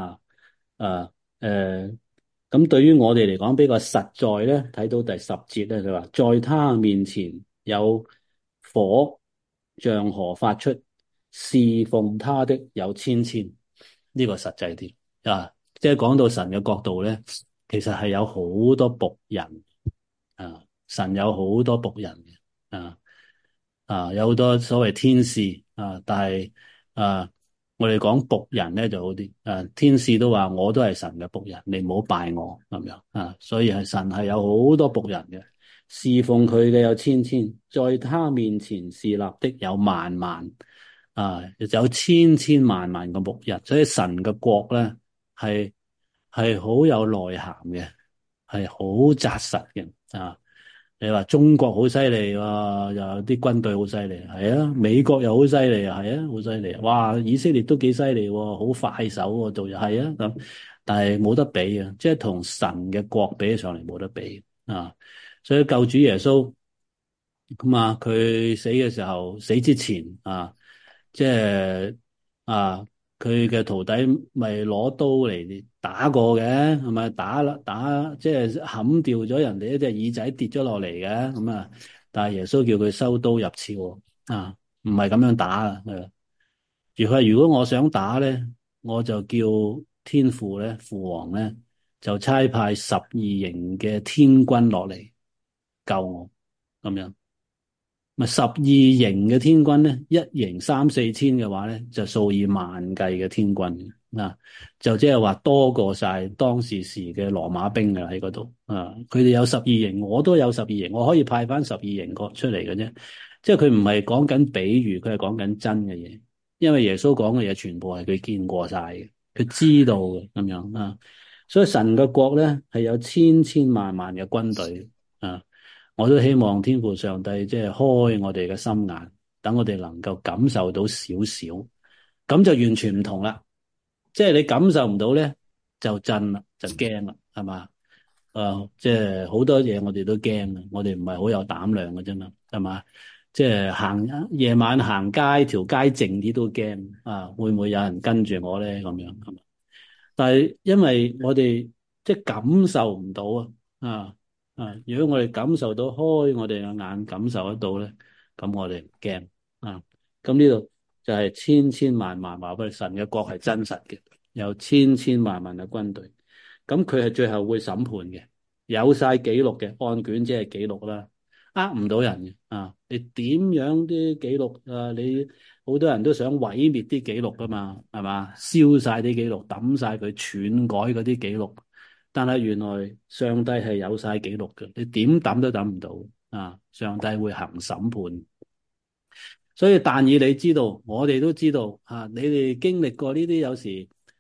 咁對於我哋嚟講比較實在咧，睇到第10節咧就話，在他面前有火像河發出，侍奉他的有千千，呢個實際啲即係講到神嘅角度咧，其實係有好多僕人神有好多僕人嘅有好多所謂天使但係我哋講僕人咧就好啲天使都話我都係神嘅僕人，你唔好拜我咁樣所以係神係有好多僕人嘅，侍奉佢嘅有千千，在他面前侍立的有萬萬有千千萬萬個僕人，所以神嘅國咧係好有內涵嘅，係好紮實嘅你話中國好犀利喎，又有啲軍隊好犀利，係啊，美國又好犀利啊，係啊，好犀利，哇，以色列都幾犀利喎，好快手喎，做係啊咁，但係冇得比啊，即係同神嘅國比起上嚟冇得比所以救主耶穌咁佢死嘅時候，死之前即係佢嘅徒弟咪攞刀嚟打過嘅，係咪打即係砍掉咗人哋一隻耳仔跌咗落嚟嘅咁但係耶穌叫佢收刀入鞘唔係咁樣打如果我想打咧，我就叫天父咧，父王咧就差派12營嘅天軍落嚟救我咁樣。咪12營嘅天軍咧，一營3、4千嘅話咧，就數以萬計嘅天軍就即係話多過晒當時嘅羅馬兵嘅喺嗰度佢哋有12營，我都有12營，我可以派翻12營個出嚟嘅啫。即係佢唔係講緊比喻，佢係講緊真嘅嘢。因為耶穌講嘅嘢全部係佢見過晒嘅，佢知道嘅咁樣所以神嘅國咧係有千千萬萬嘅軍隊我都希望天父上帝即係開我哋嘅心眼，等我哋能夠感受到少少，咁就完全唔同啦。即係你感受唔到咧，就震啦，就驚啦，係嘛？即係好多嘢我哋都驚啊，我哋唔係好有膽量嘅啫嘛，係嘛？即係夜晚行街，條街靜啲都驚會唔會有人跟住我咧？咁樣係嘛？但係因為我哋即係感受唔到如果我哋感受到開我哋嘅眼感受得到咧，咁我哋唔驚咁呢度就係千千萬萬話俾你神嘅國係真實嘅，有千千萬萬嘅軍隊，咁佢係最後會審判嘅，有晒記錄嘅，案卷即係記錄啦，唔到人嘅你點樣啲記錄你好多人都想毀滅啲記錄噶嘛，係嘛？燒晒啲記錄，抌晒佢，篡改嗰啲記錄。但係原來上帝係有晒記錄嘅，你點抌都抌唔到上帝會行審判，所以但以理知道，我哋都知道你哋經歷過呢啲有時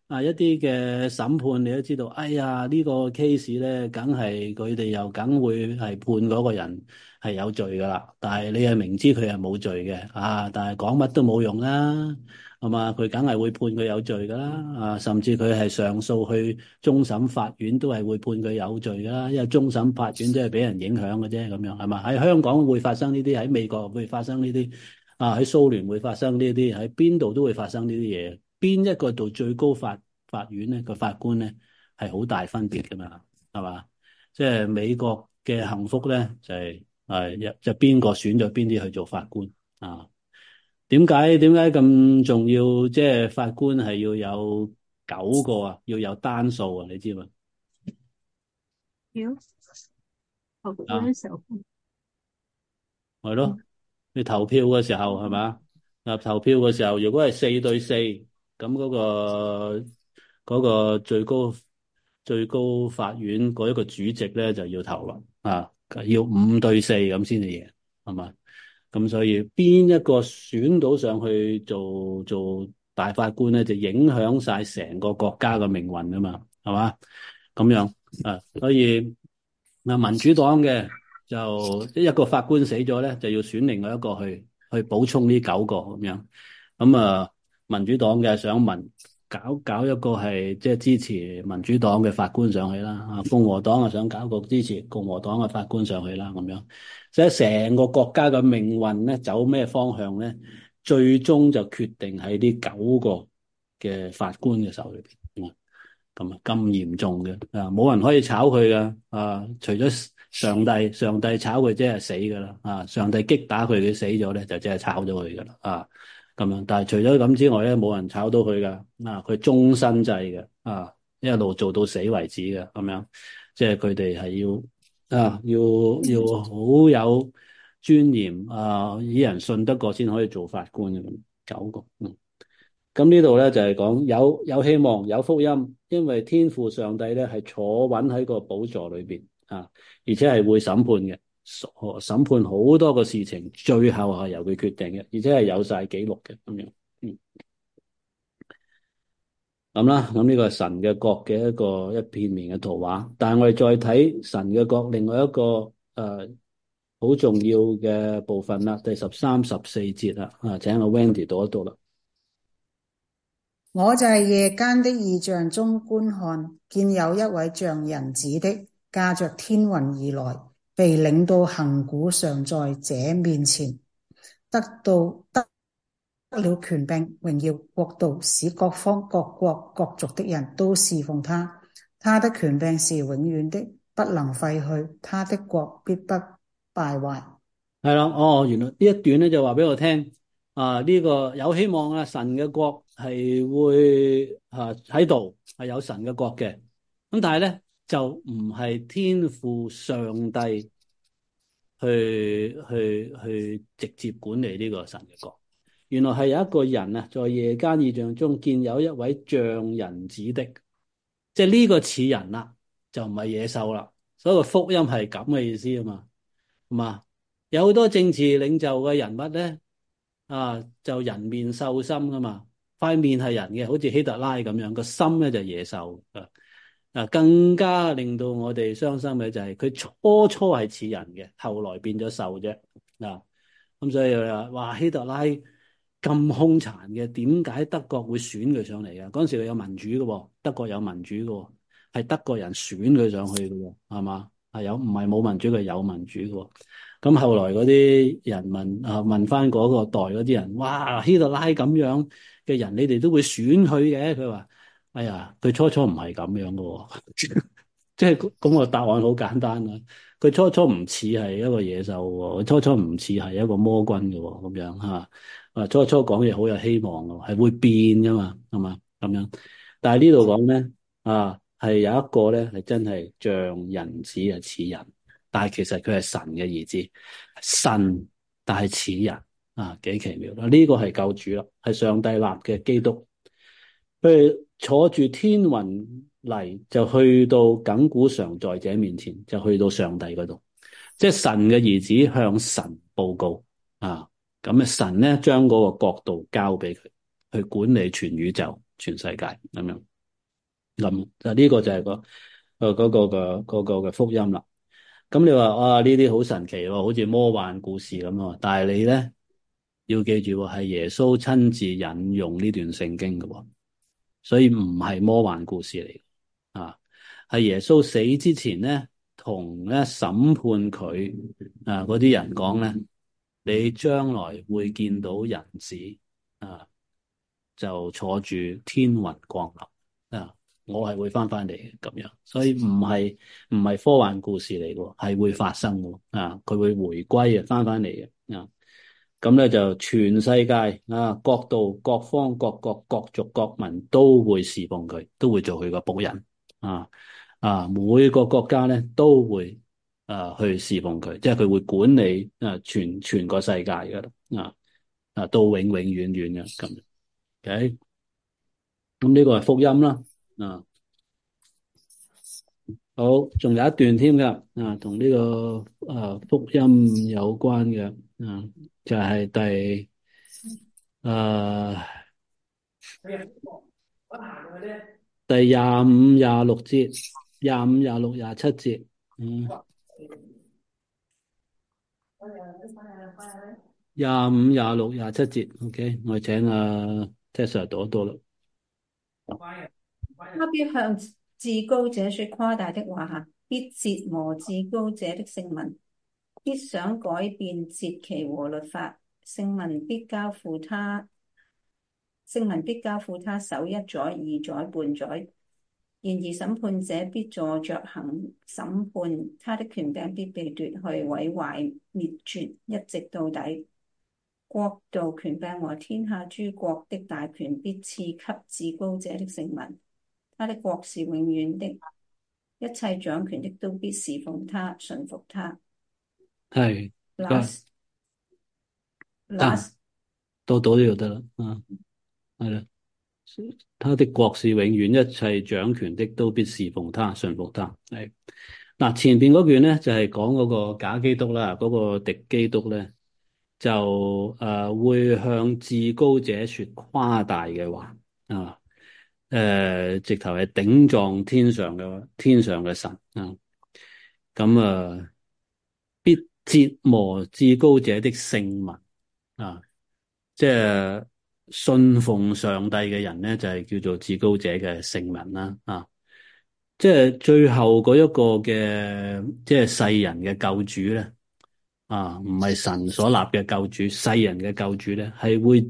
一啲嘅審判，你都知道，哎呀呢個 case 咧，梗係佢哋又梗會係判嗰個人係有罪噶啦。但係你係明知佢係冇罪嘅但係講乜都冇用啦，係嘛？佢梗係會判佢有罪噶啦，甚至佢係上訴去終審法院都係會判佢有罪噶啦，因為終審法院即係俾人影響嘅啫，咁樣係嘛？喺香港會發生呢啲，喺美國會發生呢啲，喺蘇聯會發生呢啲，喺邊度都會發生呢啲嘢。邊一個到最高法院咧個法官咧係好大分別噶嘛，係嘛？即係美國嘅幸福咧就就邊個選咗邊啲去做法官啊？點解咁重要？即係法官係要有9個要有單數你知嘛？ 要投票啊， 嘅時候， 係咯，你投票嘅時候係嘛？投票嘅時候，如果係4對4，咁嗰個最高法院嗰一個主席咧就要投啦，要5對4咁先至贏，係嘛？咁所以邊一個選到上去做大法官咧，就影響晒成個國家嘅命運啊嘛，係嘛？咁樣所以民主黨嘅就一個法官死咗咧，就要選另外一個去補充呢9個咁樣。咁民主黨嘅想搞一個係即係支持民主黨嘅法官上去啦，共和黨想搞個支持共和黨嘅法官上去啦，咁樣，所以成個國家嘅命運咧走咩方向咧，最終就決定喺呢9個嘅法官嘅手裏邊。咁嚴重嘅冇人可以炒佢噶除咗上帝炒佢即係死噶啦上帝擊打佢，佢死咗咧就即係炒咗佢噶啦咁樣。但係除咗咁之外咧，冇人炒到佢噶佢終身制嘅一路做到死為止嘅咁樣，即係佢哋係要好有尊嚴以人信得過先可以做法官嘅咁9個咁呢度咧就係講有希望有福音，因為天父上帝咧係坐穩喺個寶座裏邊而且係會審判嘅，審判好多個事情，最後係由佢決定嘅，而且係有晒記錄嘅咁樣。咁啦，咁呢個係神嘅國嘅一片面嘅圖畫，但係我哋再睇神嘅國另外一個好重要嘅部分啦，第13、14節啦請阿 Wendy 讀一讀啦。 我在夜間的異象中觀看，見有一位像人子的駕着天雲而來，被領到亙古常在者面前，得了權柄、榮耀、國度，使各方、各國、各族的人都侍奉他。他的權柄是永遠的，不能廢去，他的國必不敗壞。 係啦，原來呢一段咧就話俾我聽呢個有希望神嘅國係會喺度，係有神嘅國嘅。咁但係咧就唔係天父上帝去直接管理呢個神嘅國。原來係有一個人在夜間異象中見有一位像人子的，即係呢個似人啦，就唔係野獸啦。所以個福音係咁嘅意思啊嘛，係嘛？有好多政治領袖嘅人物咧就人面獸心噶嘛，塊面係人嘅，好似希特拉咁樣，個心咧就野獸更加令到我哋傷心嘅就係佢初係似人嘅，後來變咗獸啫咁所以話希特拉咁兇殘嘅，點解德國會選佢上嚟嘅？嗰陣時佢有民主嘅，德國有民主嘅，係德國人選佢上去嘅，係嘛？係唔係冇民主，佢有民主嘅。咁後來嗰啲人問翻嗰個代嗰啲人，哇，希特拉咁樣嘅人，你哋都會選佢嘅？佢話：哎呀，佢初唔係咁樣嘅，即係咁個答案好簡單啦。佢初唔似係一個野獸喎，佢初唔似係一個魔君嘅喎，咁樣初講嘢好有希望嘅，係會變㗎嘛，係嘛咁樣。但係呢度講咧係有一個咧係真係像人子似人。但係其實佢係神嘅兒子，神但係似人幾奇妙啦！呢個係救主啦，係上帝立嘅基督，佢坐住天雲嚟，就去到亙古常在者面前，就去到上帝嗰度，即係神嘅兒子向神報告咁神咧將嗰個國度交俾佢去管理全宇宙、全世界咁樣。 咁就呢個就係嗰個嘅福音啦。咁你話啊，呢啲好神奇喎，好似魔幻故事咁喎。但係你咧要記住喎，係耶穌親自引用呢段聖經嘅喎，所以唔係魔幻故事嚟啊。係耶穌死之前咧，同咧審判佢嗰啲人講咧，你將來會見到人子啊，就坐住天雲降臨啊。我係會翻嚟嘅咁樣，所以唔係科幻故事嚟嘅，係會發生嘅啊！佢會回歸翻嚟嘅啊！咁咧就全世界啊，各度各方各國各族各民都會侍奉佢，都會做佢個僕人啊！每個國家咧都會去侍奉佢，即係佢會管理全個世界噶啦到永永遠遠嘅咁。OK，咁呢個係福音啦啊！好，仲有一段添噶，同呢個福音有關嘅，就係誒第25、26節，25、26、27節，25、26、27節，OK，我請Tessa 讀一讀啦。 他必向至高者說誇大的話，必折磨至高者的聖民，必想改變節期和律法，聖民必交付他手一載、二載、半載。然而審判者必坐着行審判，他的權柄必被奪去，毀壞滅絕，一直到底。國度、權柄和天下諸國的大權必賜給至高者的聖民，他的國是永遠的，一切掌權的都必侍奉他、順服他。 係 ，last 到呢度得啦，係啦。他的國是永遠，一切掌權的都必侍奉他、順服他。係嗱，前邊嗰段咧就係講嗰個假基督啦，嗰個敵基督咧就會向至高者說誇大嘅話啊，直頭係頂撞天上嘅神啊，咁必折磨至高者的聖民啊，即係信奉上帝嘅人咧，就係叫做至高者嘅聖民啦啊！即係最後嗰一個嘅，即係世人嘅救主咧唔係神所立嘅救主，世人嘅救主咧係會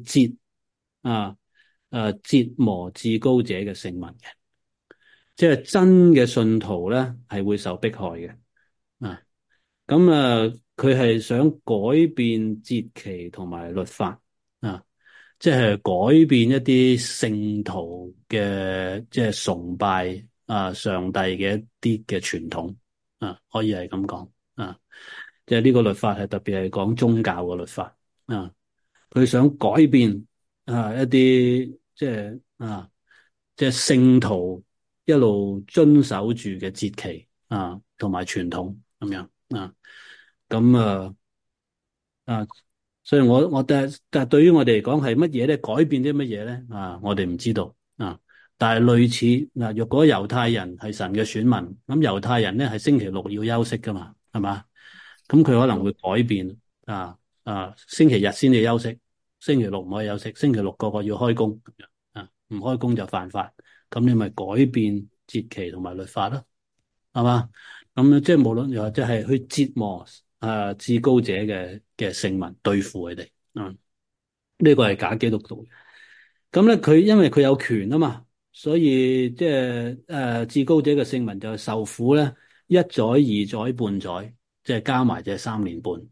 折磨至高者嘅聖民嘅，即係真嘅信徒咧係會受迫害嘅啊！咁佢係想改變節期同埋律法啊！即係改變一啲聖徒嘅即係崇拜上帝嘅一啲嘅傳統可以係咁講即係呢個律法係特別係講宗教嘅律法佢想改變一啲即係聖徒一路遵守住嘅節期同埋傳統咁樣咁所以但係對於我哋嚟講係乜嘢咧？改變啲乜嘢咧？我哋唔知道但係類似若果猶太人係神嘅選民，咁猶太人咧係星期六要休息噶嘛，係嘛？咁佢可能會改變星期日先至休息，星期六唔可以休息，星期六個個要開工唔開工就犯法，咁你咪改變節期同埋律法咯，係嘛？咁即係無論又或者係去折磨至高者嘅聖民，對付佢哋呢個係假基督徒。咁咧佢因為佢有權啊嘛，所以即係至高者嘅聖民就受苦咧，一載、二載、半載，即係加埋就係3年半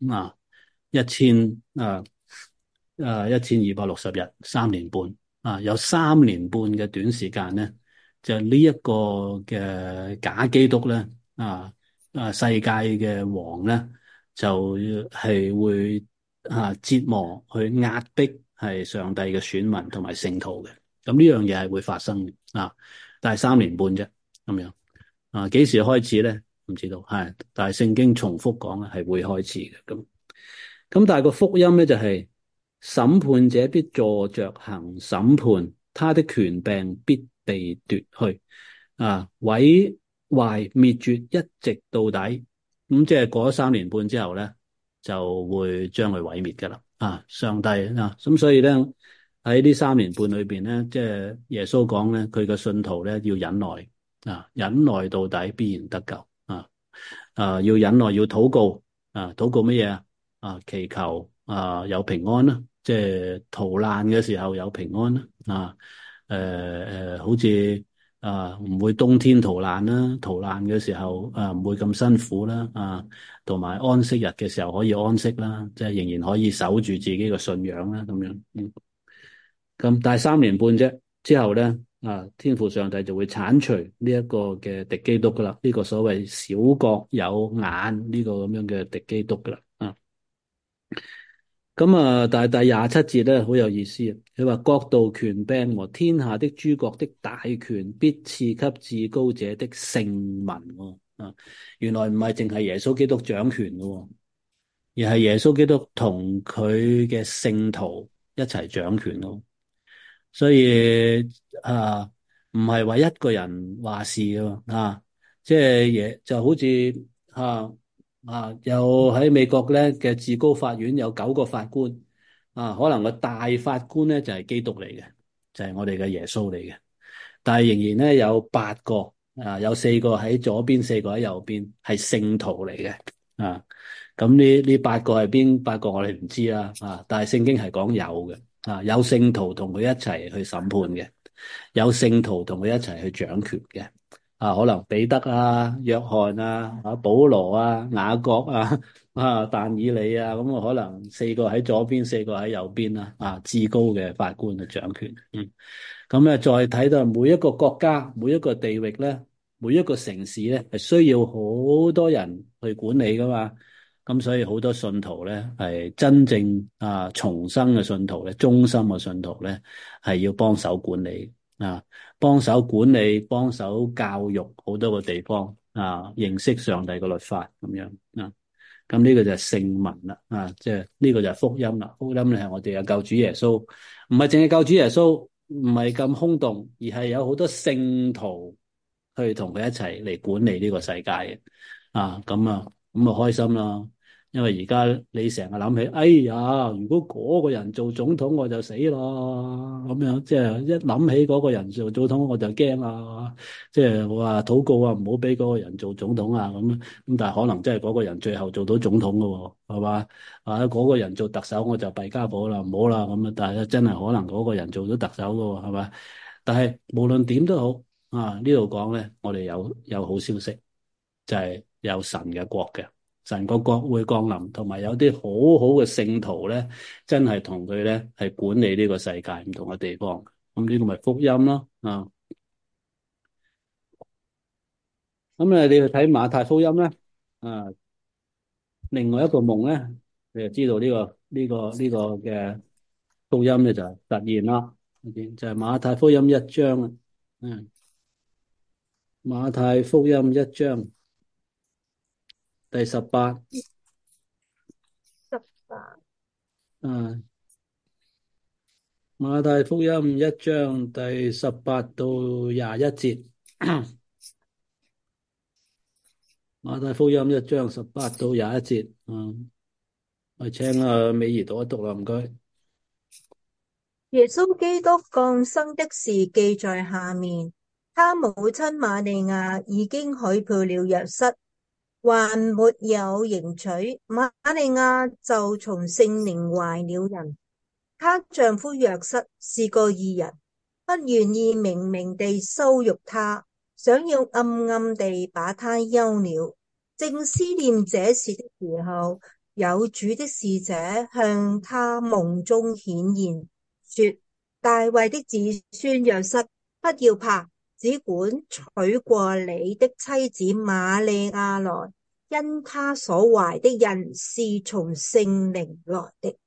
1260日，3年半有3年半嘅短時間咧，就呢一個嘅假基督咧世界嘅王咧就係會折磨去壓迫係上帝嘅選民同埋聖徒嘅，咁呢樣嘢係會發生嘅但係3年半啫咁樣幾時開始咧？唔知道但係聖經重複講咧係會開始嘅咁但係個福音咧就係審判者必坐着行審判，他的權柄必地奪去，毀壞滅絕一直到底。咁即係過咗3年半之後咧，就會將佢毀滅噶啦。上帝咁所以咧喺呢3年半裏邊咧，即係耶穌講咧，佢嘅信徒咧要忍耐，忍耐到底必然得救。要忍耐，要禱告，禱告乜嘢啊？祈求有平安啦，即係逃難嘅時候有平安啦。好似唔會冬天逃難啦，逃難嘅時候唔會咁辛苦啦。同埋安息日嘅時候可以安息啦，即係仍然可以守住自己嘅信仰啦，咁樣。咁但係3年半啫，之後咧天父上帝就會鏟除呢一個嘅敵基督噶啦，呢個所謂小國有眼呢個咁樣嘅敵基督噶啦。但係第27節咧好有意思，佢話國度權柄和天下的諸國的大權必賜給至高者的聖民。原來唔係淨係耶穌基督掌權噶，而係耶穌基督同佢嘅聖徒一齊掌權咯。所以唔係話一個人話事噶，即係嘢就好似又喺美國咧嘅至高法院有9個法官，可能個大法官咧就係基督嚟嘅，就係我哋嘅耶穌嚟嘅，但係仍然咧有8個，有4個喺左邊，4個喺右邊，係聖徒嚟嘅。咁呢8個係邊8個我哋唔知啦，但係聖經係講有嘅。有聖徒同佢一齊去審判嘅，有聖徒同佢一齊去掌權嘅。可能彼得約翰保羅雅各但以理咁可能4個喺左邊，4個喺右邊啦。至高嘅法官嘅掌權。咁咧再睇到每一個國家、每一個地域咧、每一個城市咧，係需要好多人去管理噶嘛。咁所以好多信徒咧係真正重生嘅信徒咧，忠心嘅信徒咧係要幫手管理，幫手管理，幫手教育好多個地方，認識上帝嘅律法咁樣。咁呢個就係聖民啦，即係呢個就係福音啦。福音咧係我哋嘅救主耶穌，唔係淨係救主耶穌，唔係咁空洞，而係有好多聖徒去同佢一齊嚟管理呢個世界嘅。咁開心啦。因為而家你成日諗起，哎呀，如果嗰個人做總統我就死啦，咁樣即係一諗起嗰個人做總統我就驚啦，即係我話禱告唔好俾嗰個人做總統咁但係可能真係嗰個人最後做到總統噶，係嘛？嗰個人做特首我就弊家伙啦，唔好啦咁但係真係可能嗰個人做到特首噶，係嘛？但係無論點都好，呢度講咧，我哋有好消息，就係有神嘅國嘅。神個國會降臨，同埋有啲好好嘅聖徒咧，真係同佢咧係管理呢個世界唔同嘅地方。咁呢個咪福音咯。咁你去睇馬太福音咧，另外一個夢咧，你就知道呢個嘅福音咧就實現啦。就係馬太福音1章。馬太福音1章第18。馬太福音1章第18到21節。馬太福音1章18到21節。我請美儀讀一讀啦，唔該。 耶穌基督降生的事記在下面。他母親瑪利亞已經許配了約瑟，還沒有迎娶，瑪利亞就從聖靈懷了孕。她丈夫約瑟是個義人，不願意明明地羞辱她，想要暗暗地把她休了。正思念這事的時候，有主的使者向他夢中顯現，說：大衛的子孫約瑟，不要怕，只管娶過你的妻子瑪利亞來，因她所懷的孕是從聖靈來的。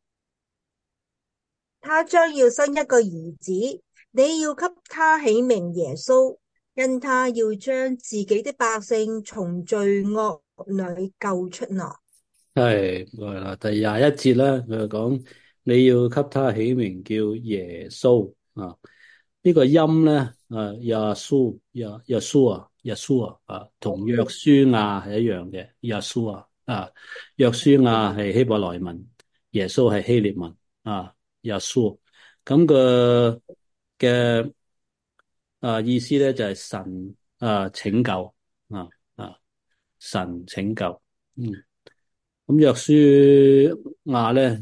他將要生一個兒子，你要給他起名耶穌，因他要將自己的百姓從罪惡裏救出來。 係啦，第21節啦，佢就講你要給他起名叫耶穌。呢個音咧同約書亞係一樣嘅，耶穌啊，約書亞係希伯來文，耶穌係希臘文啊，耶穌咁嘅意思咧就係神拯救啊啊神拯救，咁約書亞咧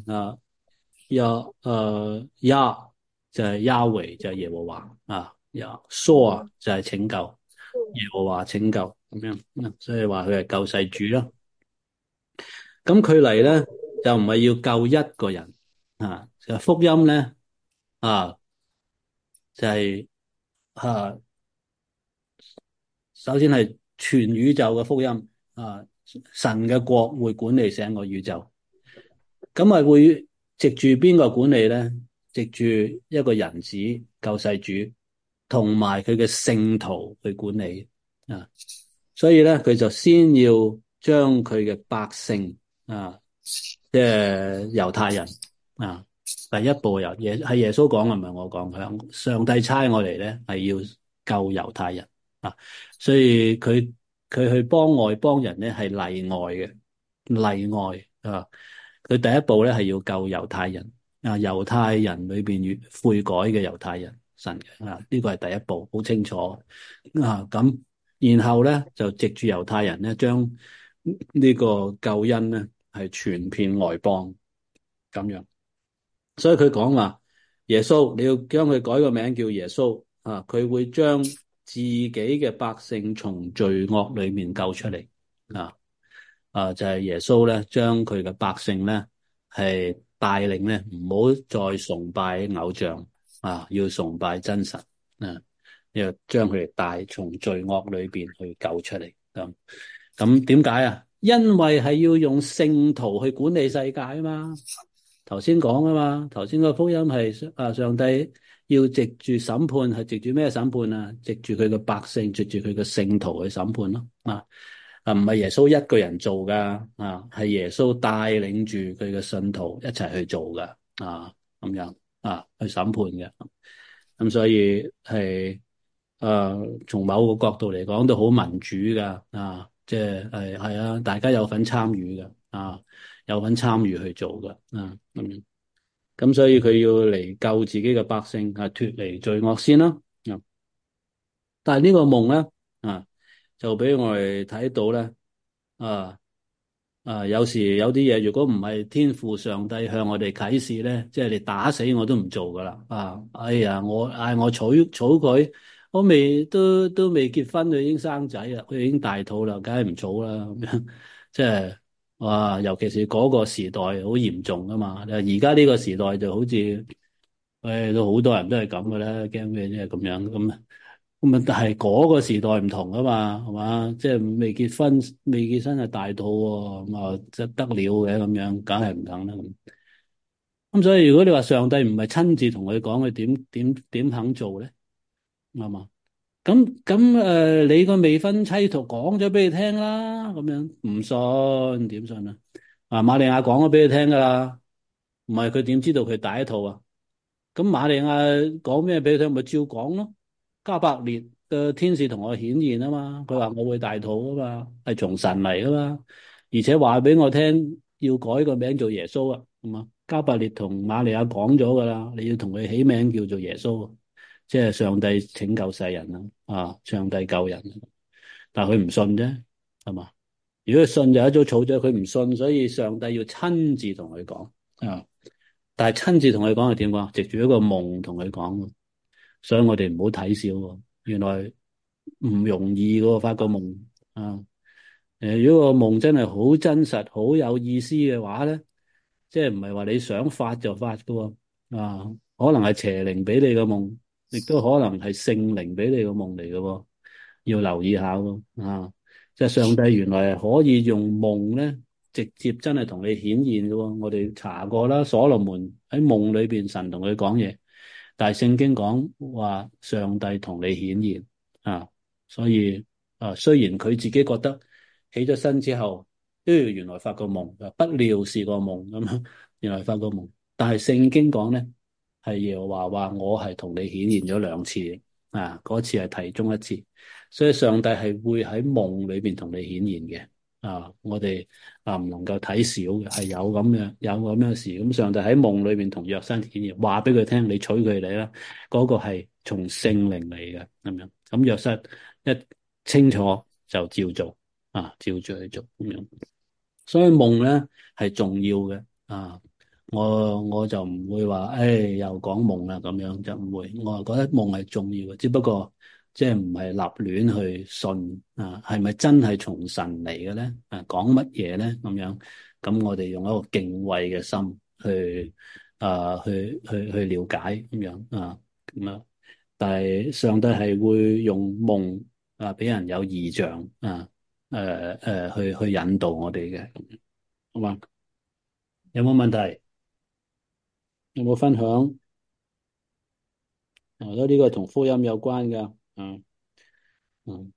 亞就係亞維就係耶和華蘇就係拯救，耶和華拯救咁樣，所以話佢係救世主咯。咁佢嚟咧就唔係要救一個人就福音咧啊就係首先係全宇宙嘅福音神嘅國會管理成個宇宙，咁啊會藉住邊個管理咧？藉住一個人子救世主同埋佢嘅聖徒去管理所以咧佢就先要將佢嘅百姓即係猶太人第一步係耶穌講，唔係我講，上帝差我嚟咧係要救猶太人所以佢去幫外邦人咧係例外嘅，例外佢第一步咧係要救猶太人猶太人裏邊越悔改嘅猶太人神嘅呢個係第一步，好清楚咁然後咧就藉住猶太人咧將呢個救恩咧係傳遍外邦咁樣，所以佢講話耶穌你要將佢改個名叫耶穌佢會將自己嘅百姓從罪惡裏面救出嚟就係耶穌咧將佢嘅百姓咧係帶領咧唔好再崇拜偶像要崇拜真神要將佢哋帶從罪惡裏邊去救出嚟咁點解啊？因為係要用聖徒去管理世界啊嘛，頭先講啊嘛，頭先個福音係上帝要藉住審判，係藉住咩審判啊？藉住佢嘅百姓，藉住佢嘅聖徒去審判咯唔係耶穌一個人做噶係耶穌帶領住佢嘅信徒一齊去做噶咁樣去審判嘅，咁所以係從某個角度嚟講都好民主噶即係大家有份參與嘅有份參與去做嘅咁樣，咁所以佢要嚟救自己嘅百姓脫離罪惡先啦但係呢個夢咧就俾我哋睇到咧有時有啲嘢如果唔係天父上帝向我哋啟示咧，即係你打死我都唔做噶啦哎呀我嗌我娶佢，我都未結婚佢已經生仔啦，佢已經大肚啦，梗係唔娶啦咁樣，即係哇尤其是嗰個時代好嚴重噶嘛，而家呢個時代就好似都好多人都係咁嘅啦，驚咩啫咁樣咁啊！但係嗰個時代唔同啊嘛，係嘛？即係未結婚、未結婚係大肚喎，咁即係得了嘅咁樣，梗係唔肯啦咁。所以如果你話上帝唔係親自同佢講，佢點肯做咧？啱嘛？咁你個未婚妻徒講咗俾你聽啦，咁樣唔信點信啊？瑪利亞講咗俾你聽噶啦，唔係佢點知道佢第一肚啊？咁瑪利亞講咩俾佢聽，咪照講咯。加百列嘅天使同我顯現啊嘛，佢話我會大肚啊嘛，係從神嚟噶嘛，而且話俾我聽要改個名做耶穌啊，係嘛？加百列同瑪利亞講咗噶啦，你要同佢起名叫做耶穌，即係上帝拯救世人上帝救人，但係佢唔信啫，係嘛？如果佢信就一早嘈咗，佢唔信，所以上帝要親自同佢講但係親自同佢講係點講？藉住一個夢同佢講。所以我哋唔好睇小喎，原來唔容易喎，發個夢如果個夢真係好真實、好有意思嘅話咧，即係唔係話你想發就發噶可能係邪靈俾你個夢，亦都可能係聖靈俾你個夢嚟嘅要留意下即係上帝原來係可以用夢咧，直接真係同你顯現嘅我哋查過啦，所羅門喺夢裏邊神同佢講嘢。但係聖經講話上帝同你顯現所以雖然佢自己覺得起咗身之後，原來發個夢，不料是個夢咁樣，原來發個夢。但係聖經講咧係耶和華話我係同你顯現咗兩次嗰次係題中一次，所以上帝係會喺夢裏邊同你顯現嘅。我哋唔能夠睇少嘅，係有咁樣嘅事。咁上帝喺夢裏邊同約瑟顯現，話俾佢聽，你娶佢嚟啦，嗰個係從聖靈嚟嘅咁樣。咁約瑟一清楚就照做，照住去做咁樣。所以夢咧係重要嘅。我就唔會話又講夢啦咁樣，就唔會。我係覺得夢係重要嘅，只不過即係唔係立亂去信係咪真係從神嚟嘅咧？講乜嘢咧咁樣？咁我哋用一個敬畏嘅心去了解咁樣咁樣。但係上帝係會用夢俾人有異象去引導我哋嘅咁樣，好嘛？有冇問題？有冇分享？我覺得呢個同福音有關噶。嗯嗯。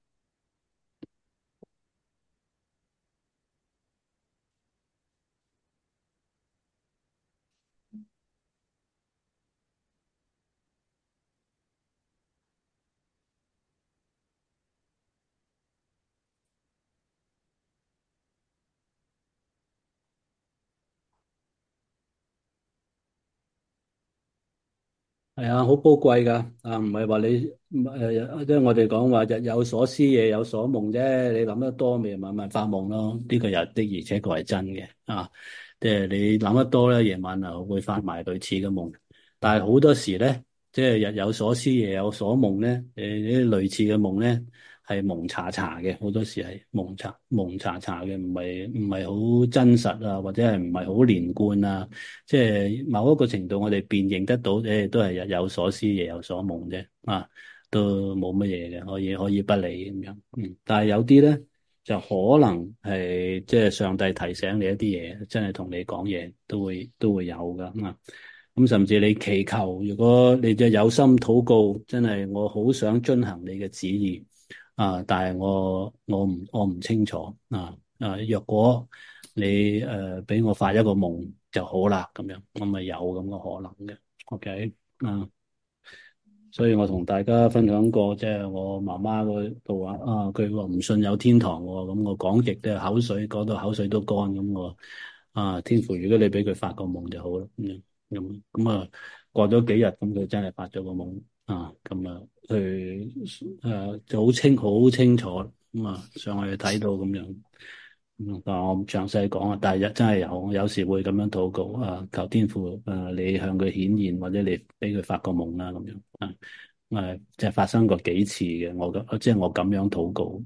係啊，好寶貴噶。唔係話你即係我哋講話日有所思夜有所夢啫。你諗得多咪慢慢發夢咯。呢個又的而且確係真嘅。即係你諗得多咧，夜晚啊會發埋類似嘅夢。但係好多時咧，即係日有所思夜有所夢咧，呢啲類似嘅夢咧係蒙查查嘅，好多時係蒙查查嘅，唔係好真實啊，或者係唔係好連貫啊。即係某一個程度，我哋辨認得到，都係日有所思夜有所夢啫。都冇乜嘢嘅，可以不理咁樣。但係有啲咧就可能係即係上帝提醒你一啲嘢，真係同你講嘢，都會有噶。咁甚至你祈求，如果你就有心禱告，真係我好想遵行你嘅旨意但係我唔清楚若果你俾我發一個夢就好啦，咁樣我咪有咁嘅可能嘅。OK 所以我同大家分享過，即係我媽媽嗰度話佢話唔信有天堂喎，咁我講極都係口水，講到口水都乾咁我天父，如果你俾佢發個夢就好啦，咁過咗幾日，咁佢真係發咗個夢咁佢就好清楚上去睇到咁樣。但我唔詳細講但係真係有時會咁樣禱告求天父你向佢顯現，或者你俾佢發個夢啦咁樣即係發生過幾次嘅，即係我咁樣禱告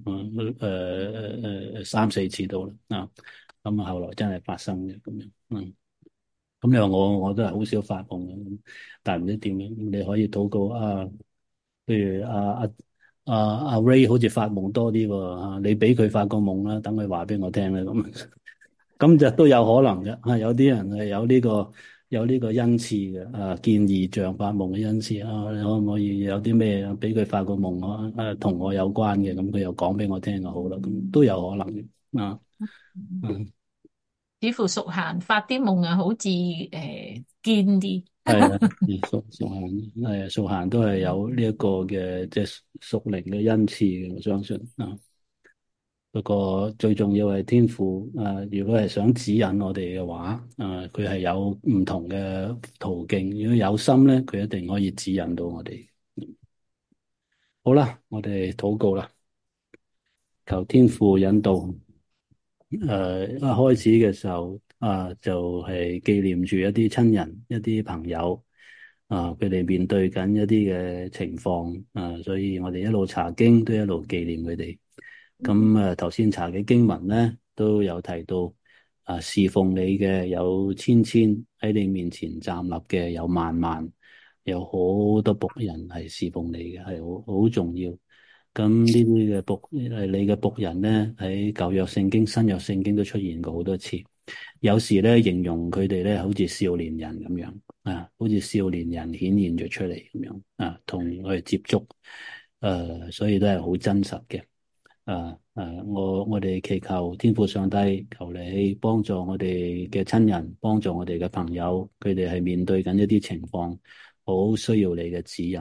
3-4次到啦咁後來真係發生嘅咁樣咁你話我都係好少發夢嘅，但係唔知點樣，你可以禱告譬如阿 Ray 好似發夢多啲喎你俾佢發個夢啦，等佢話俾我聽啦咁就都有可能嘅有啲人係有呢個恩賜嘅見異象發夢嘅恩賜你可唔可以有啲咩俾佢發個夢同我有關嘅，咁佢又講俾我聽就好啦，咁都有可能嘅似乎屬閒發啲夢好似堅啲。 係啊，屬閒屬閒都係有呢一個嘅即係屬靈嘅恩賜嘅，我相信不過最重要係天父如果係想指引我哋嘅話佢係有唔同嘅途徑，如果有心咧，佢一定可以指引到我哋。好啦，我哋禱告啦，求天父引導。一開始嘅時候就係紀念住一啲親人、一啲朋友佢哋面對緊一啲嘅情況所以我哋一路查經都一路紀念佢哋。咁頭先查嘅經文咧都有提到侍奉你嘅有千千，喺你面前站立嘅有萬萬，有好多僕人係侍奉你嘅，係好重要。咁呢啲嘅你嘅僕人咧，喺舊約聖經、新約聖經都出現過好多次。有時咧形容佢哋咧，好似少年人咁樣好似少年人顯現咗出嚟咁樣同佢哋接觸所以都係好真實嘅。我哋祈求天父上帝，求你幫助我哋嘅親人，幫助我哋嘅朋友，佢哋係面對緊一啲情況，好需要你嘅指引。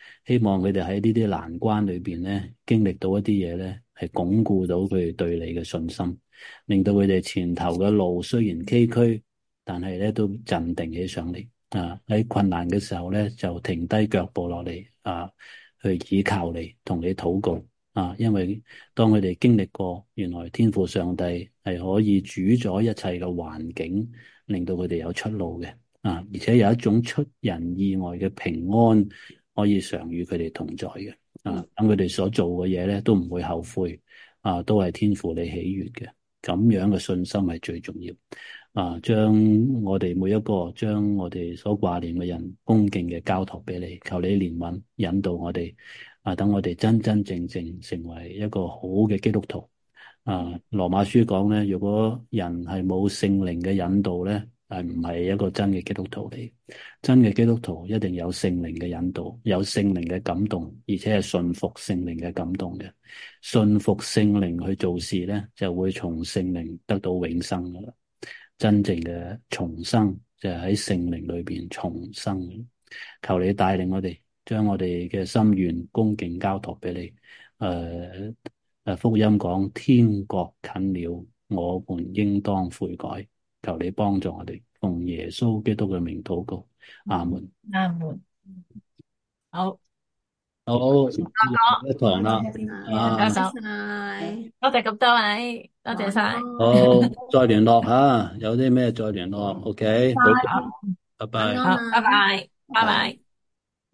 希望佢哋喺呢啲難關裏邊咧，經歷到一啲嘢咧，係鞏固到佢哋對你嘅信心，令到佢哋前頭嘅路雖然崎嶇，但係咧都鎮定起上嚟啊！喺困難嘅時候咧，就停低腳步落嚟啊，去倚靠你，同你禱告啊！因為當佢哋經歷過，原來天父上帝係可以主宰一切嘅環境，令到佢哋有出路嘅啊！而且有一種出人意外嘅平安，可以常與佢哋同在嘅啊！等佢哋所做嘅嘢咧，都唔會後悔啊！都係天父你喜悅嘅，咁樣嘅信心係最重要。啊，將我哋每一個將我哋所掛念嘅人恭敬嘅交託俾你，求你憐憫引導我哋，啊，等我哋真真正正成為一個好嘅基督徒。啊，羅馬書講咧，如果人係冇聖靈嘅引導咧，係唔係一個真嘅基督徒嚟？真嘅基督徒一定有聖靈嘅引導，有聖靈嘅感動，而且係信服聖靈嘅感動嘅。信服聖靈去做事咧，就會從聖靈得到永生噶啦。真正嘅重生就係喺聖靈裏邊重生。求你帶領我哋，將我哋嘅心願恭敬交託俾你。福音講天國近了，我們應當悔改。求你幫助我哋，奉耶穌基督嘅名禱告，阿門。 阿門。好， 好， 哥一堂啦， 哥手，多謝咁多位，多謝晒。 好，再聯絡吓，有啲咩再聯絡，OK，好，拜拜。 好，拜拜，拜拜。